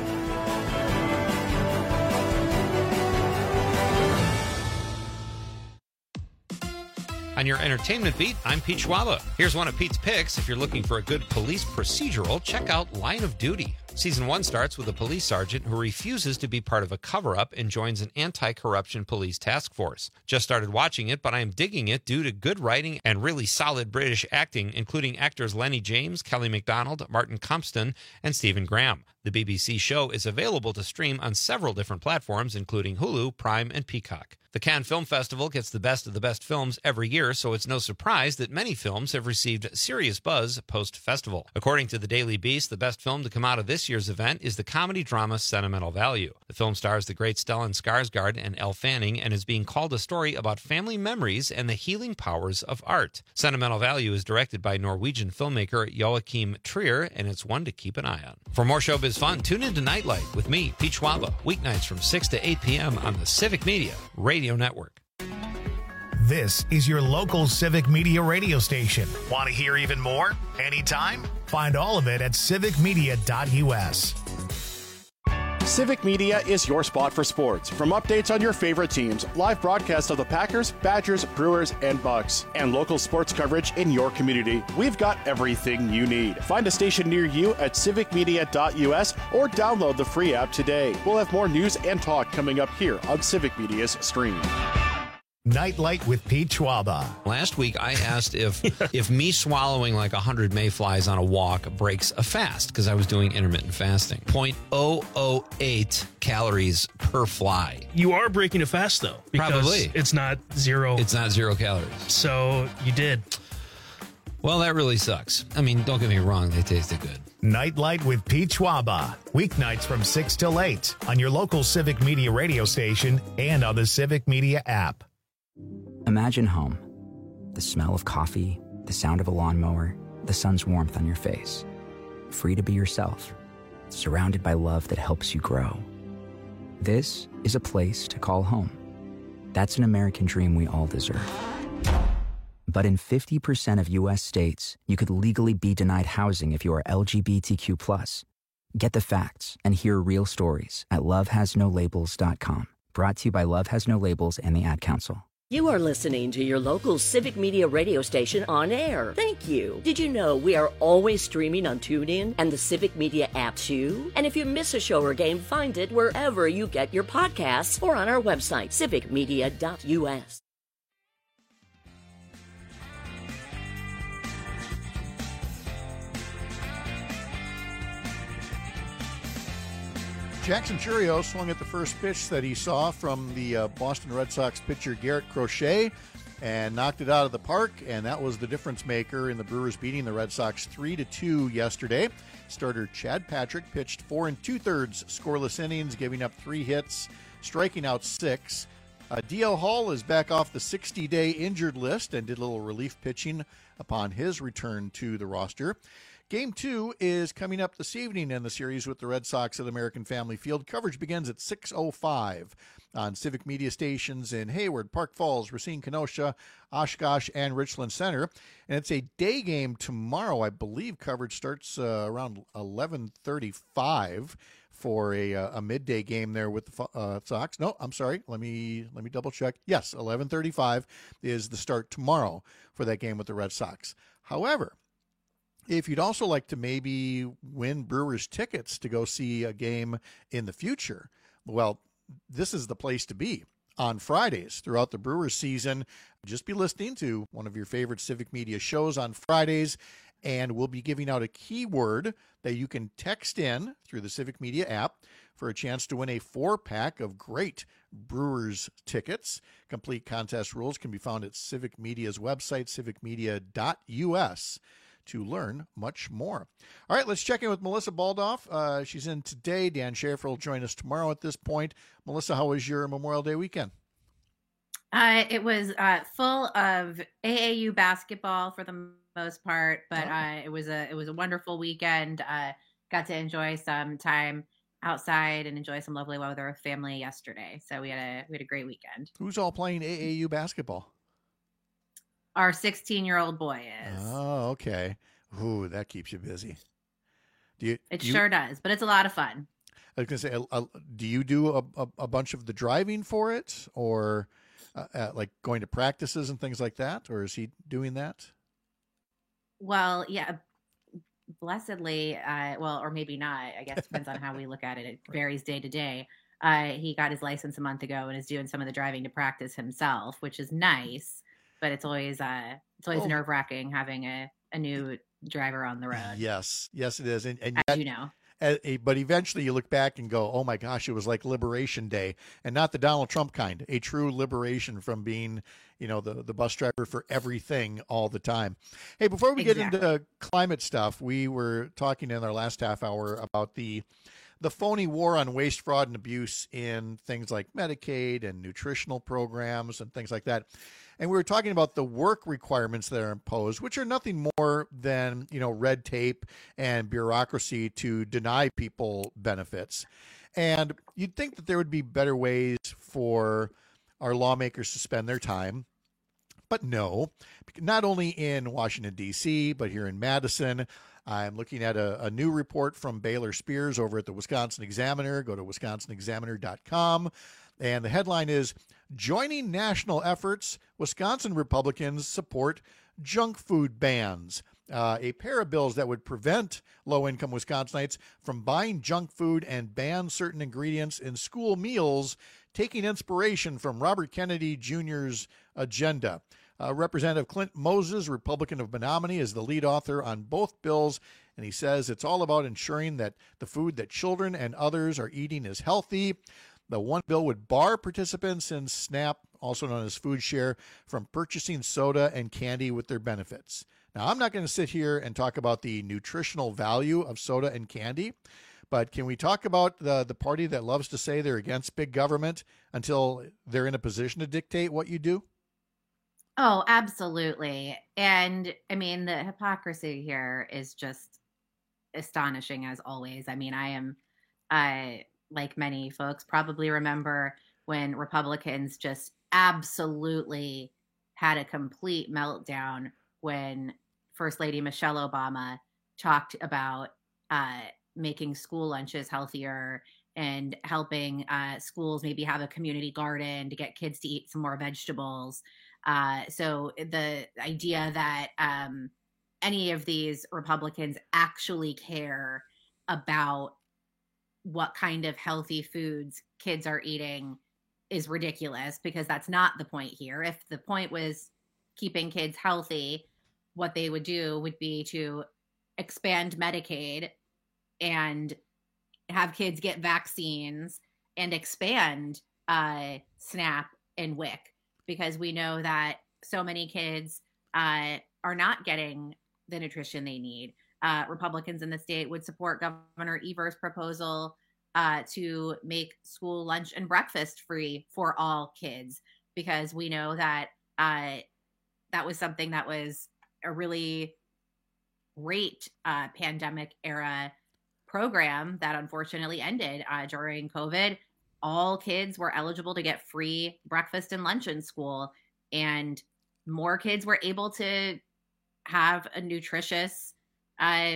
S10: On your entertainment beat, I'm Pete Schwaba. Here's one of Pete's picks. If you're looking for a good police procedural, check out Line of Duty. Season one starts with a police sergeant who refuses to be part of a cover-up and joins an anti-corruption police task force. Just started watching it, but I am digging it due to good writing and really solid British acting, including actors Lenny James, Kelly MacDonald, Martin Compston, and Stephen Graham. The B B C show is available to stream on several different platforms, including Hulu, Prime, and Peacock. The Cannes Film Festival gets the best of the best films every year, so it's no surprise that many films have received serious buzz post-festival. According to the Daily Beast, the best film to come out of this year's event is the comedy drama Sentimental Value. The film stars the great Stellan Skarsgård and Elle Fanning and is being called a story about family memories and the healing powers of art. Sentimental Value is directed by Norwegian filmmaker Joachim Trier, and it's one to keep an eye on. For more showbiz fun, tune in to Nightlight with me, Pete Schwaba, weeknights from six to eight p.m. on the Civic Media Radio Network.
S2: This is your local Civic Media radio station. Want to hear even more? Anytime? Find all of it at civic media dot u s.
S1: Civic Media is your spot for sports. From updates on your favorite teams, live broadcasts of the Packers, Badgers, Brewers, and Bucks, and local sports coverage in your community, we've got everything you need. Find a station near you at civic media dot u s or download the free app today. We'll have more news and talk coming up here on Civic Media's stream.
S2: Nightlight with Pete Schwaba.
S10: Last week, I asked if if me swallowing like one hundred mayflies on a walk breaks a fast, because I was doing intermittent fasting. zero point zero zero eight calories per fly.
S11: You are breaking a fast, though. Because
S10: Probably.
S11: It's not zero.
S10: It's not zero calories.
S11: So you did.
S10: Well, that really sucks. I mean, don't get me wrong, they tasted good.
S2: Nightlight with Pete Schwaba. Weeknights from six till eight on your local Civic Media radio station and on the Civic Media app.
S8: Imagine home. The smell of coffee, the sound of a lawnmower, the sun's warmth on your face. Free to be yourself. Surrounded by love that helps you grow. This is a place to call home. That's an American dream we all deserve. But in fifty percent of U S states, you could legally be denied housing if you are L G B T Q plus. Get the facts and hear real stories at love has no labels dot com. Brought to you by Love Has No Labels and the Ad Council.
S13: You are listening to your local Civic Media radio station on air. Thank you. Did you know we are always streaming on TuneIn and the Civic Media app too? And if you miss a show or game, find it wherever you get your podcasts or on our website, civic media dot U S.
S14: Jackson Chourio swung at the first pitch that he saw from the uh, Boston Red Sox pitcher Garrett Crochet and knocked it out of the park, and that was the difference maker in the Brewers beating the Red Sox three to two yesterday. Starter Chad Patrick pitched four and two-thirds scoreless innings, giving up three hits, striking out six. Uh, D L Hall is back off the sixty-day injured list and did a little relief pitching upon his return to the roster. Game two is coming up this evening in the series with the Red Sox at American Family Field. Coverage begins at six oh five on Civic Media stations in Hayward, Park Falls, Racine, Kenosha, Oshkosh, and Richland Center. And it's a day game tomorrow. I believe coverage starts uh, around eleven thirty-five for a, uh, a midday game there with the uh, Sox. No, I'm sorry. Let me let me double check. Yes, eleven thirty-five is the start tomorrow for that game with the Red Sox. However, if you'd also like to maybe win Brewers tickets to go see a game in the future, well, this is the place to be. On Fridays throughout the Brewers season, just be listening to one of your favorite Civic Media shows on Fridays, and we'll be giving out a keyword that you can text in through the Civic Media app for a chance to win a four-pack of great Brewers tickets. Complete contest rules can be found at Civic Media's website, civic media dot U S. to learn much more. All right, let's check in with Melissa Baldoff. Uh, she's in today. Dan Schaefer will join us tomorrow at this point. Melissa, how was your Memorial Day weekend?
S9: Uh, it was uh, full of A A U basketball for the most part, but oh. uh, it was a it was a wonderful weekend. Uh, got to enjoy some time outside and enjoy some lovely weather with family yesterday. So we had a we had a great weekend.
S14: Who's all playing A A U basketball?
S9: Our sixteen-year-old boy is.
S14: Oh, okay. Ooh, that keeps you busy. Do you?
S9: It
S14: do you,
S9: sure does, but it's a lot of fun.
S14: I was going to say, uh, do you do a, a, a bunch of the driving for it, or uh, uh, like going to practices and things like that, or is he doing that?
S9: Well, yeah, blessedly, uh, well, or maybe not. I guess it depends on how we look at it. It varies day to day. Uh, he got his license a month ago and is doing some of the driving to practice himself, which is nice. But it's always uh, it's always oh. nerve wracking having a, a new driver on the road.
S14: Yes, yes, it is, and, and
S9: as
S14: yet,
S9: you know.
S14: Uh, but eventually, you look back and go, "Oh my gosh, it was like Liberation Day," and not the Donald Trump kind. A true liberation from being, you know, the the bus driver for everything all the time. Hey, before we exactly. get into climate stuff, we were talking in our last half hour about the. The phony war on waste, fraud, and abuse in things like Medicaid and nutritional programs and things like that. And we were talking about the work requirements that are imposed, which are nothing more than, you know, red tape and bureaucracy to deny people benefits. And you'd think that there would be better ways for our lawmakers to spend their time. But no, not only in Washington, D C, but here in Madison. I'm looking at a, a new report from Baylor Spears over at the Wisconsin Examiner. Go to wisconsin examiner dot com. And the headline is, Joining National Efforts, Wisconsin Republicans Support Junk Food Bans. Uh, a pair of bills that would prevent low-income Wisconsinites from buying junk food and ban certain ingredients in school meals, taking inspiration from Robert Kennedy Junior's agenda. Uh, Representative Clint Moses, Republican of Menominee, is the lead author on both bills, and he says it's all about ensuring that the food that children and others are eating is healthy. The one bill would bar participants in SNAP, also known as Food Share, from purchasing soda and candy with their benefits. Now, I'm not going to sit here and talk about the nutritional value of soda and candy, but can we talk about the, the party that loves to say they're against big government until they're in a position to dictate what you do?
S9: Oh, absolutely. And I mean, the hypocrisy here is just astonishing as always. I mean, I am, I, like many folks, probably remember when Republicans just absolutely had a complete meltdown when First Lady Michelle Obama talked about uh, making school lunches healthier and helping uh, schools maybe have a community garden to get kids to eat some more vegetables. Uh, so the idea that um, any of these Republicans actually care about what kind of healthy foods kids are eating is ridiculous, because that's not the point here. If the point was keeping kids healthy, what they would do would be to expand Medicaid and have kids get vaccines and expand uh, SNAP and W I C, because we know that so many kids uh, are not getting the nutrition they need. Uh, Republicans in the state would support Governor Evers' proposal uh, to make school lunch and breakfast free for all kids, because we know that uh, that was something that was a really great uh, pandemic era program that unfortunately ended uh, during COVID. All kids were eligible to get free breakfast and lunch in school, and more kids were able to have a nutritious uh,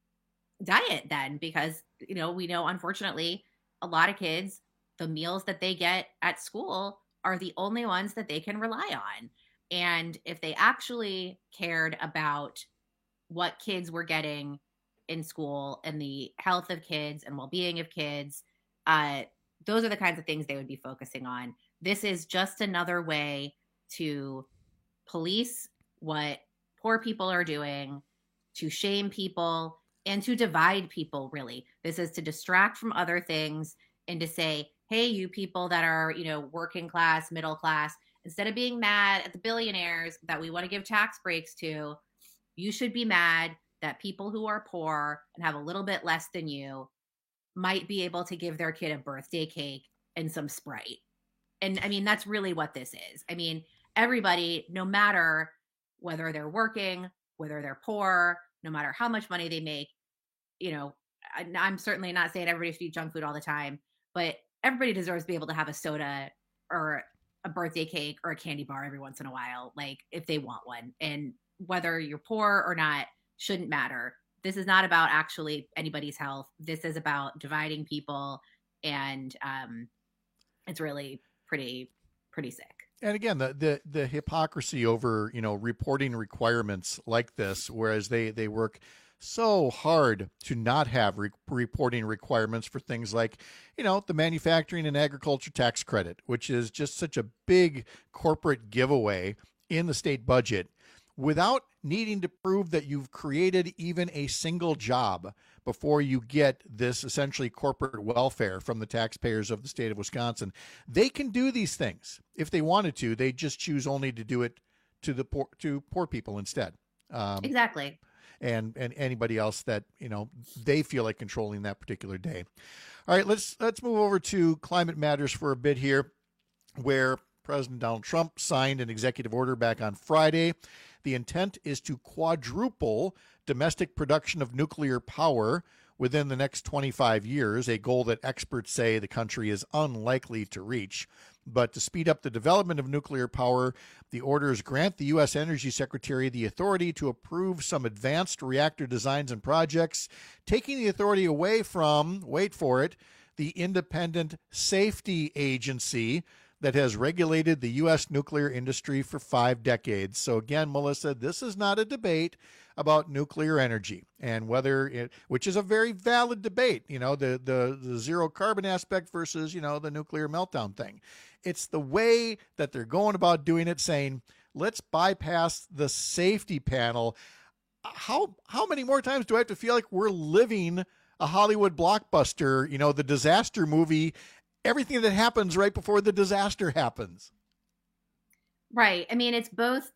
S9: diet then, because, you know, we know, unfortunately, a lot of kids, the meals that they get at school are the only ones that they can rely on. And if they actually cared about what kids were getting in school and the health of kids and well-being of kids, uh, those are the kinds of things they would be focusing on. This is just another way to police what poor people are doing, to shame people, and to divide people, really. This is to distract from other things and to say, hey, you people that are, you know, working class, middle class, instead of being mad at the billionaires that we want to give tax breaks to, you should be mad that people who are poor and have a little bit less than you might be able to give their kid a birthday cake and some Sprite. And I mean, that's really what this is. I mean, everybody, no matter whether they're working, whether they're poor, no matter how much money they make, you know, I, I'm certainly not saying everybody should eat junk food all the time, but everybody deserves to be able to have a soda or a birthday cake or a candy bar every once in a while, like if they want one. And whether you're poor or not shouldn't matter. This is not about actually anybody's health. This is about dividing people, and um, it's really pretty, pretty sick.
S14: And again, the, the the hypocrisy over, you know, reporting requirements like this, whereas they, they work so hard to not have re- reporting requirements for things like, you know, the manufacturing and agriculture tax credit, which is just such a big corporate giveaway in the state budget, without needing to prove that you've created even a single job before you get this essentially corporate welfare from the taxpayers of the state of Wisconsin. They can do these things if they wanted to. They just choose only to do it to the poor, to poor people instead. Um,
S9: exactly.
S14: And and anybody else that, you know, they feel like controlling that particular day. All right, let's let's move over to climate matters for a bit here, where President Donald Trump signed an executive order back on Friday. The intent is to quadruple domestic production of nuclear power within the next twenty-five years, a goal that experts say the country is unlikely to reach. But to speed up the development of nuclear power, the orders grant the U S Energy Secretary the authority to approve some advanced reactor designs and projects, taking the authority away from, wait for it, the Independent Safety Agency that has regulated the U S nuclear industry for five decades. So again, Melissa, this is not a debate about nuclear energy and whether it, which is a very valid debate, you know, the, the, the zero carbon aspect versus, you know, the nuclear meltdown thing. It's the way that they're going about doing it, saying, let's bypass the safety panel. How, how many more times do I have to feel like we're living a Hollywood blockbuster, you know, the disaster movie, everything that happens right before the disaster happens?
S9: Right. I mean, it's both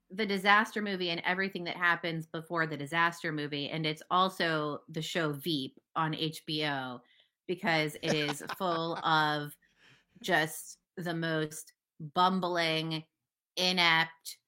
S9: the disaster movie and everything that happens before the disaster movie. And it's also the show Veep on H B O because it is full of just the most bumbling, inept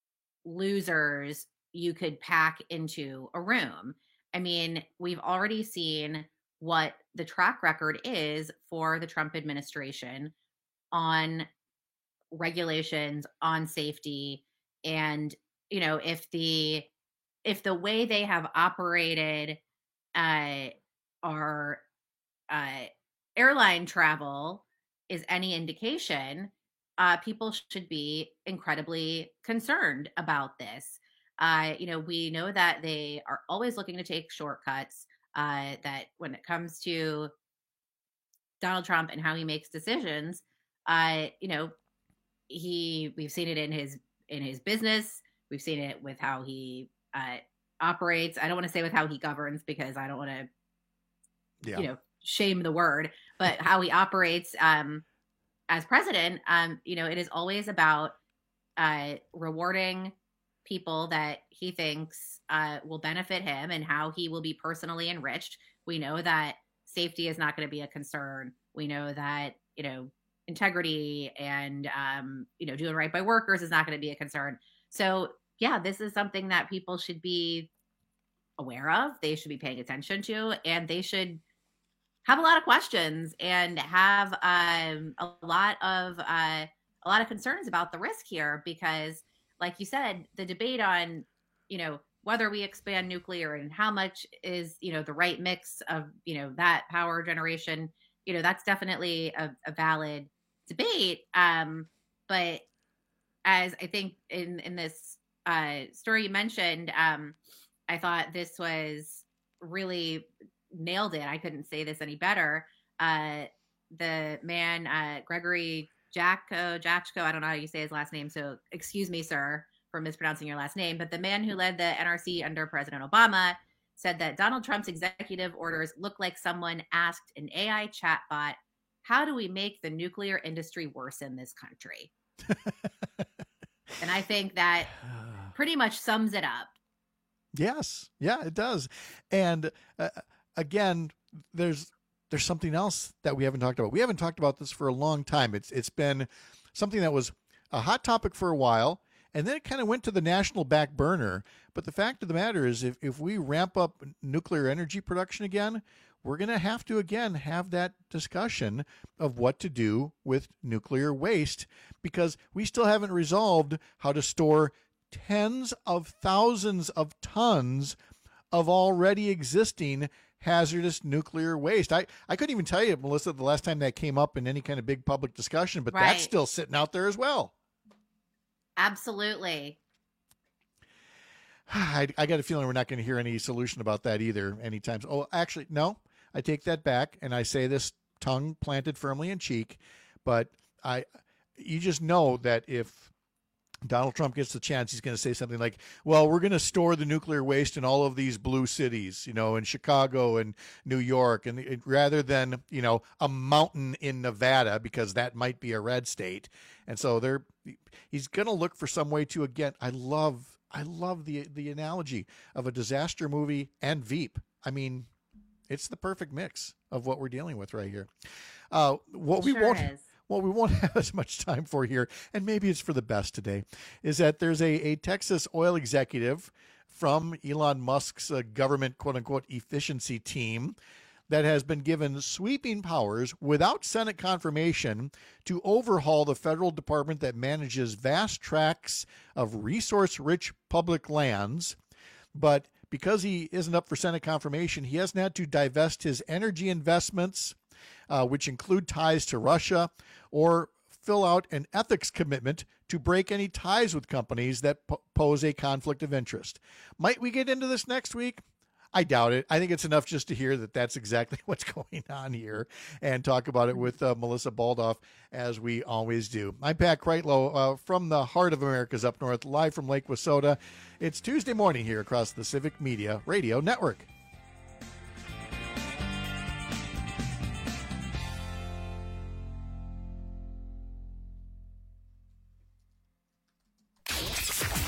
S9: losers you could pack into a room. I mean, we've already seen what the track record is for the Trump administration on regulations, on safety. And, you know, if the if the way they have operated uh, our uh, airline travel is any indication, uh, people should be incredibly concerned about this. Uh, you know, we know that they are always looking to take shortcuts, uh, that when it comes to Donald Trump and how he makes decisions, uh, you know, he we've seen it in his in his business. We've seen it with how he uh, operates. I don't want to say with how he governs because I don't want to,
S14: yeah.
S9: you know, shame the word, but how he operates um, as president, um, you know, it is always about uh, rewarding people that he thinks uh, will benefit him and how he will be personally enriched. We know that safety is not going to be a concern. We know that, you know, integrity and, um, you know, doing right by workers is not going to be a concern. So, yeah, this is something that people should be aware of. They should be paying attention to, and they should have a lot of questions and have um, a lot of uh, a lot of concerns about the risk here, because, like you said, the debate on, you know, whether we expand nuclear and how much is, you know, the right mix of, you know, that power generation, you know, that's definitely a, a valid debate. Um, but as I think in, in this uh, story you mentioned, um, I thought this was really nailed it. I couldn't say this any better. Uh, the man, uh, Gregory Jaczko, Jaczko, I don't know how you say his last name, so excuse me, sir, for mispronouncing your last name, but the man who led the N R C under President Obama said that Donald Trump's executive orders look like someone asked an A I chatbot, how do we make the nuclear industry worse in this country? And I think that pretty much sums it up.
S14: Yes. Yeah, it does. And uh, again, there's there's something else that we haven't talked about. We haven't talked about this for a long time. It's it's been something that was a hot topic for a while, and then it kind of went to the national back burner. But the fact of the matter is, if, if we ramp up nuclear energy production again, we're going to have to, again, have that discussion of what to do with nuclear waste, because we still haven't resolved how to store tens of thousands of tons of already existing hazardous nuclear waste. I, I couldn't even tell you, Melissa, the last time that came up in any kind of big public discussion, but
S9: Right.
S14: that's still sitting out there as well.
S9: Absolutely.
S14: I, I got a feeling we're not going to hear any solution about that either anytime. Oh, actually, no, I take that back, and I say this tongue planted firmly in cheek, but I, you just know that if Donald Trump gets the chance, he's going to say something like, well, we're going to store the nuclear waste in all of these blue cities, you know, in Chicago and New York, and it, rather than, you know, a mountain in Nevada, because that might be a red state. And so they're, he's going to look for some way to, again, I love, I love the, the analogy of a disaster movie and Veep. I mean, it's the perfect mix of what we're dealing with right here. Uh, what we
S9: Sure
S14: won't,
S9: is.
S14: what we won't have as much time for here, and maybe it's for the best today, is that there's a, a Texas oil executive from Elon Musk's uh, government, quote unquote, efficiency team that has been given sweeping powers without Senate confirmation to overhaul the federal department that manages vast tracts of resource-rich public lands. But because he isn't up for Senate confirmation, he hasn't had to divest his energy investments, uh, which include ties to Russia, or fill out an ethics commitment to break any ties with companies that p- pose a conflict of interest. Might we get into this next week? I doubt it. I think it's enough just to hear that that's exactly what's going on here and talk about it with uh, Melissa Baldoff, as we always do. I'm Pat Kreitlow uh, from the heart of America's Up North, live from Lake Wissota. It's Tuesday morning here across the Civic Media Radio Network.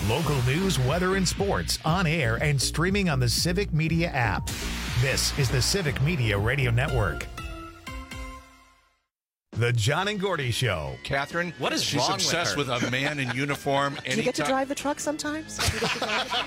S2: Local news, weather, and sports on air and streaming on the Civic Media app. This is the Civic Media Radio Network. The John and Gordy Show.
S7: Catherine,
S2: what is
S7: she's
S2: wrong
S7: obsessed
S2: with her?
S7: with a man in uniform.
S12: Do you get to drive the truck sometimes? Do you get to drive the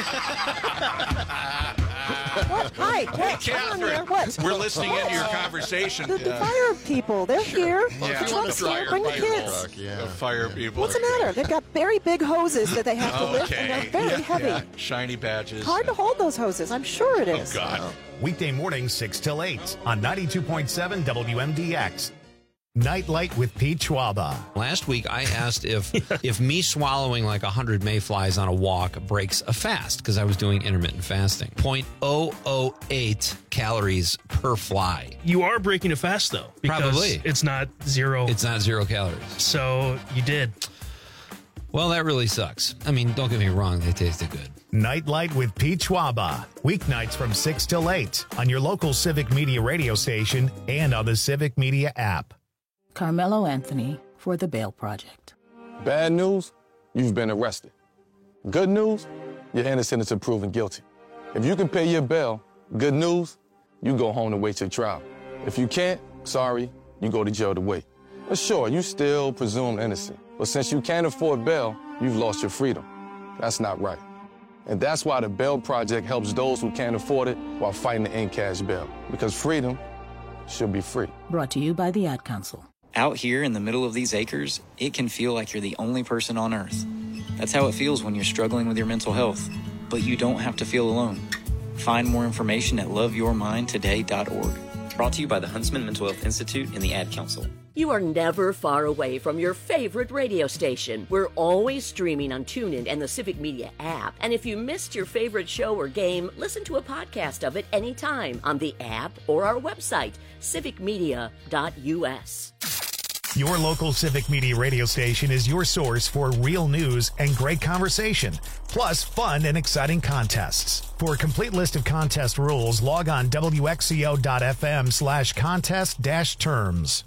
S12: What? Hi, Cat,
S7: Catherine,
S12: here. What?
S7: we're listening into your conversation.
S12: The, the fire people, they're here.
S7: Yeah.
S12: The truck's here. Bring the kids.
S7: The fire people.
S12: What's the matter? They've got very big hoses that they have to lift, and they're very
S7: Yeah,
S12: heavy.
S7: yeah. Shiny badges.
S12: Hard to hold those hoses. I'm sure it is.
S7: Oh, God.
S2: Weekday mornings, six till eight on ninety-two point seven W M D X. Nightlight with Pete Schwaba.
S10: Last week, I asked if if me swallowing like one hundred mayflies on a walk breaks a fast, because I was doing intermittent fasting. zero point zero zero eight calories per fly.
S11: You are breaking a fast, though. Because
S10: Probably.
S11: it's not zero.
S10: It's not zero calories.
S11: So you did.
S10: Well, that really sucks. I mean, don't get me wrong, they tasted good.
S2: Nightlight with Pete Schwaba. Weeknights from six till eight on your local Civic Media radio station and on the Civic Media app.
S15: Carmelo Anthony for the Bail Project.
S24: Bad news, you've been arrested. Good news, you're innocent until proven guilty. If you can pay your bail, good news, you go home to wait your trial. If you can't, sorry, you go to jail to wait. But sure, you still presumed innocent. But since you can't afford bail, you've lost your freedom. That's not right. And that's why the Bail Project helps those who can't afford it while fighting to end cash bail. Because freedom should be free.
S15: Brought to you by the Ad Council.
S25: Out here in the middle of these acres, it can feel like you're the only person on Earth. That's how it feels when you're struggling with your mental health. But you don't have to feel alone. Find more information at love your mind today dot org. Brought to you by the Huntsman Mental Health Institute and the Ad Council.
S13: You are never far away from your favorite radio station. We're always streaming on TuneIn and the Civic Media app. And if you missed your favorite show or game, listen to a podcast of it anytime on the app or our website, civic media dot U S.
S2: Your local Civic Media radio station is your source for real news and great conversation, plus fun and exciting contests. For a complete list of contest rules, log on W X C O dot F M slash contest dash terms.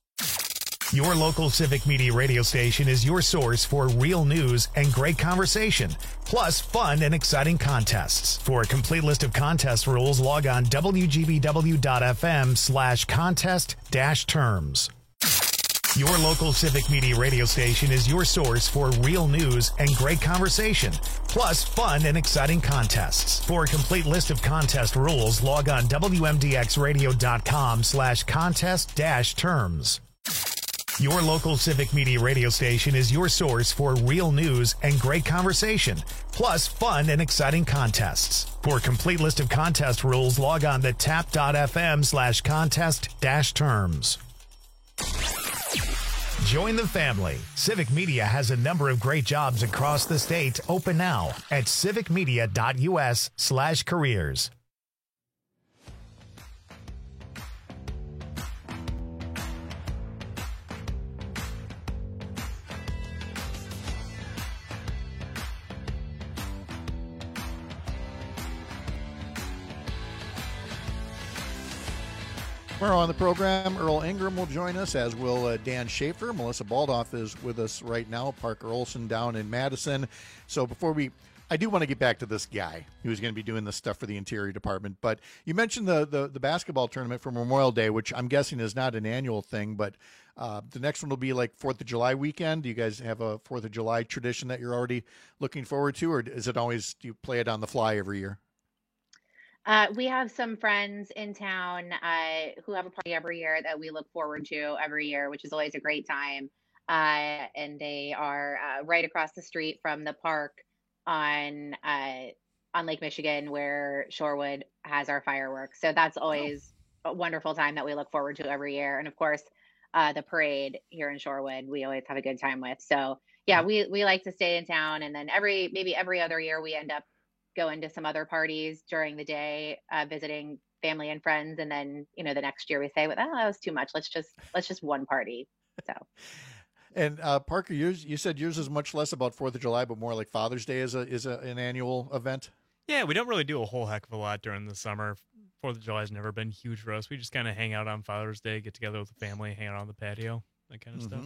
S2: Your local Civic Media radio station is your source for real news and great conversation, plus fun and exciting contests. For a complete list of contest rules, log on W G B W dot F M slash contest dash terms. Your local Civic Media radio station is your source for real news and great conversation, plus fun and exciting contests. For a complete list of contest rules, log on W M D X radio dot com slash contest dash terms. Your local Civic Media radio station is your source for real news and great conversation, plus fun and exciting contests. For a complete list of contest rules, log on to tap dot F M slash contest dash terms. Join the family. Civic Media has a number of great jobs across the state open now at civic media dot U S slash careers.
S14: Tomorrow on the program, Earl Ingram will join us, as will uh, Dan Schaefer. Melissa Baldoff is with us right now. Parker Olson down in Madison. So before we, I do want to get back to this guy who's going to be doing this stuff for the Interior Department. But you mentioned the, the, the basketball tournament for Memorial Day, which I'm guessing is not an annual thing, but uh, the next one will be like fourth of July weekend. Do you guys have a fourth of July tradition that you're already looking forward to, or is it always, do you play it on the fly every year?
S9: Uh, we have some friends in town uh, who have a party every year that we look forward to every year, which is always a great time. Uh, and they are uh, right across the street from the park on uh, on Lake Michigan, where Shorewood has our fireworks. So that's always a wonderful time that we look forward to every year. And of course, uh, the parade here in Shorewood, we always have a good time with. So yeah, we we like to stay in town, and then every maybe every other year we end up going to some other parties during the day, uh, visiting family and friends, and then you know the next year we say, well, that was too much. Let's just let's just one party. So.
S14: And uh, Parker, yours, you said yours is much less about Fourth of July, but more like Father's Day is a is a, an annual event.
S5: Yeah, we don't really do a whole heck of a lot during the summer. Fourth of July has never been huge for us. We just kind of hang out on Father's Day, get together with the family, hang out on the patio, that kind of
S14: mm-hmm.
S5: stuff.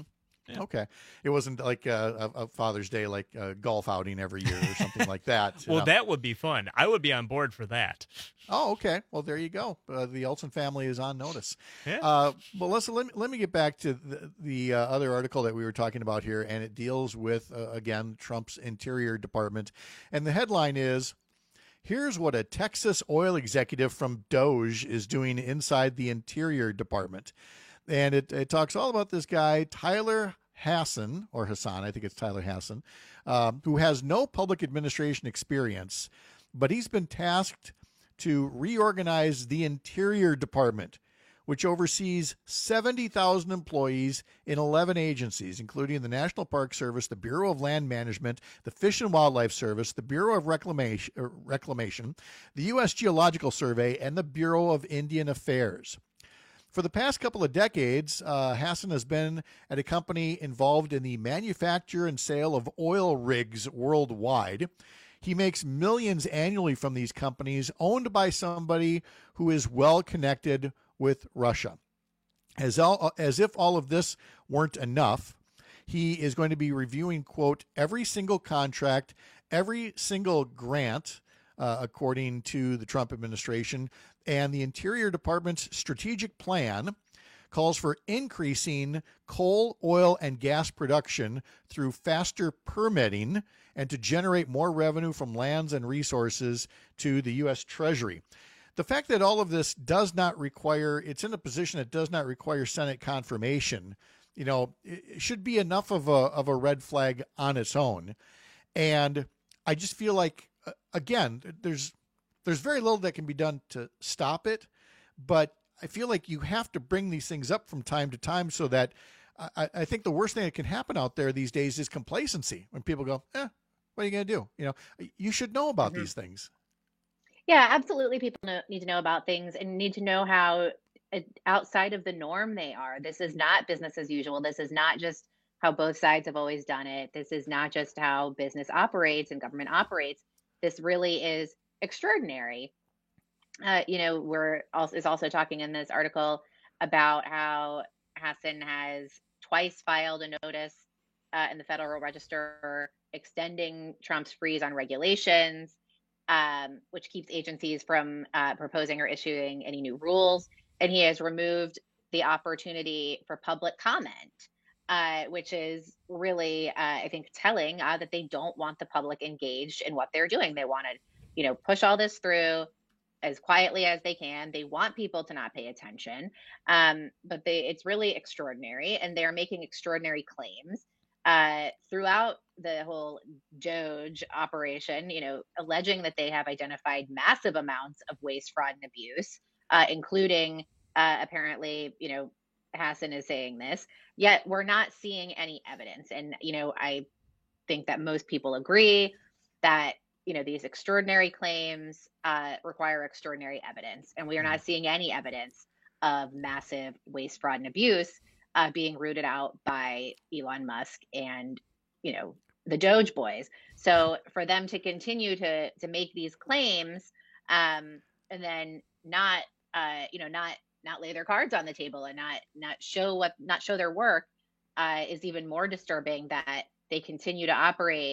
S5: Yeah.
S14: Okay. It wasn't like a, a Father's Day, like a golf outing every year or something like that.
S5: Well,
S14: know?
S5: that would be fun. I would be on board for that.
S14: Oh, okay. Well, there you go. Uh, the Olson family is on notice.
S5: Yeah.
S14: Uh, well, listen, let me, let me get back to the, the uh, other article that we were talking about here, and it deals with, uh, again, Trump's Interior Department. And the headline is, here's what a Texas oil executive from Doge is doing inside the Interior Department. And it, it talks all about this guy, Tyler Hassan, or Hassan, I think it's Tyler Hassan, uh, who has no public administration experience, but he's been tasked to reorganize the Interior Department, which oversees seventy thousand employees in eleven agencies, including the National Park Service, the Bureau of Land Management, the Fish and Wildlife Service, the Bureau of Reclamation, Reclamation the U S Geological Survey, and the Bureau of Indian Affairs. For the past couple of decades, uh, Hassan has been at a company involved in the manufacture and sale of oil rigs worldwide. He makes millions annually from these companies owned by somebody who is well connected with Russia. As, all, as if all of this weren't enough, he is going to be reviewing, quote, every single contract, every single grant, uh, according to the Trump administration. And the Interior Department's strategic plan calls for increasing coal, oil, and gas production through faster permitting and to generate more revenue from lands and resources to the U S Treasury. The fact that all of this does not require, it's in a position that does not require Senate confirmation, you know, it should be enough of a, of a red flag on its own. And I just feel like, again, there's, there's very little that can be done to stop it, but I feel like you have to bring these things up from time to time so that I, I think the worst thing that can happen out there these days is complacency. When people go, eh, what are you going to do? You know, you should know about mm-hmm. these things.
S9: Yeah, absolutely. People know, need to know about things and need to know how uh, outside of the norm they are. This is not business as usual. This is not just how both sides have always done it. This is not just how business operates and government operates. This really is extraordinary. Uh, you know, we're also is also talking in this article about how Hassan has twice filed a notice uh, in the Federal Register extending Trump's freeze on regulations, um, which keeps agencies from uh, proposing or issuing any new rules. And he has removed the opportunity for public comment, uh, which is really, uh, I think, telling uh, that they don't want the public engaged in what they're doing. They want to, you know, push all this through as quietly as they can. They want people to not pay attention, um, but they, it's really extraordinary, and they're making extraordinary claims uh, throughout the whole Doge operation, you know, alleging that they have identified massive amounts of waste, fraud, and abuse, uh, including uh, apparently, you know, Hassan is saying this, yet we're not seeing any evidence. And, you know, I think that most people agree that you know, these extraordinary claims uh, require extraordinary evidence. And we are not seeing any evidence of massive waste, fraud, and abuse uh, being rooted out by Elon Musk and, you know, the Doge boys. So for them to continue to to make these claims um, and then not, uh, you know, not not lay their cards on the table and not not show what not show their work uh, is even more disturbing. That they continue to operate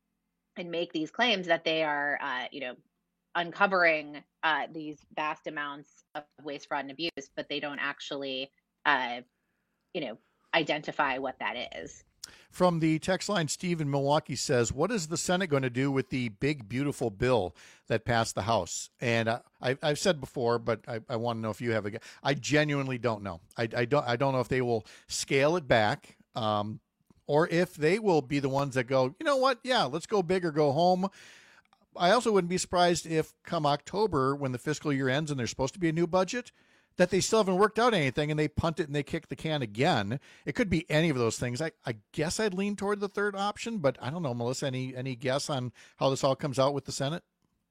S9: and make these claims that they are, uh, you know, uncovering uh, these vast amounts of waste, fraud, and abuse, but they don't actually, uh, you know, identify what that is.
S14: From the text line, Steve in Milwaukee says, what is the Senate going to do with the big, beautiful bill that passed the House? And uh, I, I've said before, but I, I want to know if you have a, I genuinely don't know. I, I don't, I don't know if they will scale it back. Um, or if they will be the ones that go, you know what, yeah, let's go big or go home. I also wouldn't be surprised if come October, when the fiscal year ends and there's supposed to be a new budget, that they still haven't worked out anything and they punt it and they kick the can again. It could be any of those things. I, I guess I'd lean toward the third option, but I don't know, Melissa, any any guess on how this all comes out with the Senate?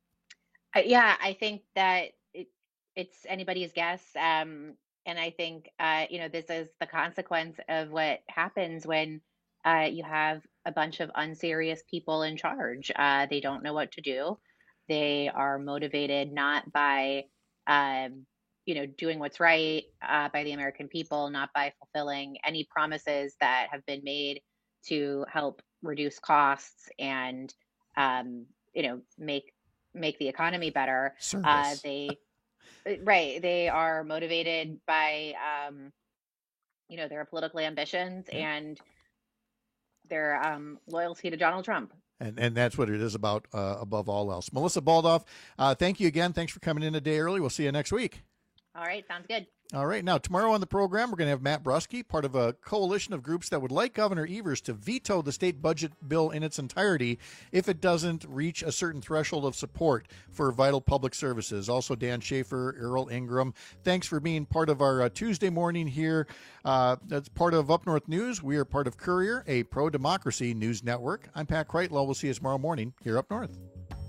S9: Uh, yeah, I think that it, it's anybody's guess. Um, and I think, uh, you know, this is the consequence of what happens when Uh, you have a bunch of unserious people in charge. Uh, they don't know what to do. They are motivated not by, um, you know, doing what's right uh, by the American people, not by fulfilling any promises that have been made to help reduce costs and, um, you know, make make the economy better. Uh, they, right, they are motivated by, um, you know, their political ambitions yeah. and their um, loyalty to Donald Trump.
S14: And and that's what it is about uh, above all else. Melissa Baldoff, uh, thank you again. Thanks for coming in a day early. We'll see you next week.
S9: All right. Sounds good.
S14: All right. Now, tomorrow on the program, we're going to have Matt Brusky, part of a coalition of groups that would like Governor Evers to veto the state budget bill in its entirety if it doesn't reach a certain threshold of support for vital public services. Also, Dan Schaefer, Earl Ingram, thanks for being part of our uh, Tuesday morning here. Uh, that's part of Up North News. We are part of Courier, a pro-democracy news network. I'm Pat Kreitlow. We'll see you tomorrow morning here up north.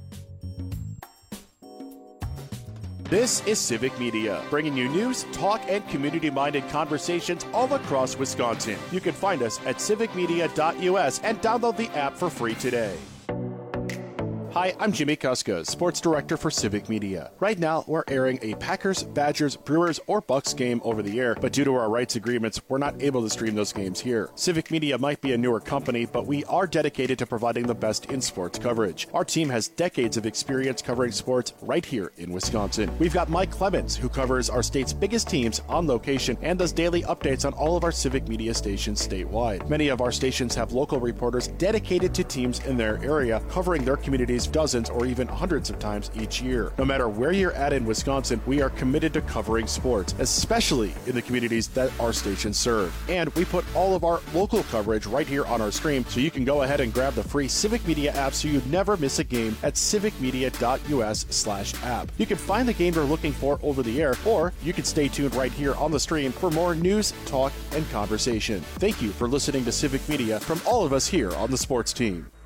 S1: This is Civic Media, bringing you news, talk, and community-minded conversations all across Wisconsin. You can find us at civic media dot U S and download the app for free today. Hi, I'm Jimmy Kuska, Sports Director for Civic Media. Right now, we're airing a Packers, Badgers, Brewers, or Bucks game over the air, but due to our rights agreements, we're not able to stream those games here. Civic Media might be a newer company, but we are dedicated to providing the best in sports coverage. Our team has decades of experience covering sports right here in Wisconsin. We've got Mike Clemens, who covers our state's biggest teams on location and does daily updates on all of our Civic Media stations statewide. Many of our stations have local reporters dedicated to teams in their area, covering their communities dozens or even hundreds of times each year. No matter where you're at in Wisconsin, we are committed to covering sports, especially in the communities that our stations serve. And we put all of our local coverage right here on our stream, so you can go ahead and grab the free Civic Media app so you never miss a game at civic media dot U S slash app. You can find the game you're looking for over the air, or you can stay tuned right here on the stream for more news, talk, and conversation. Thank you for listening to Civic Media from all of us here on the sports team.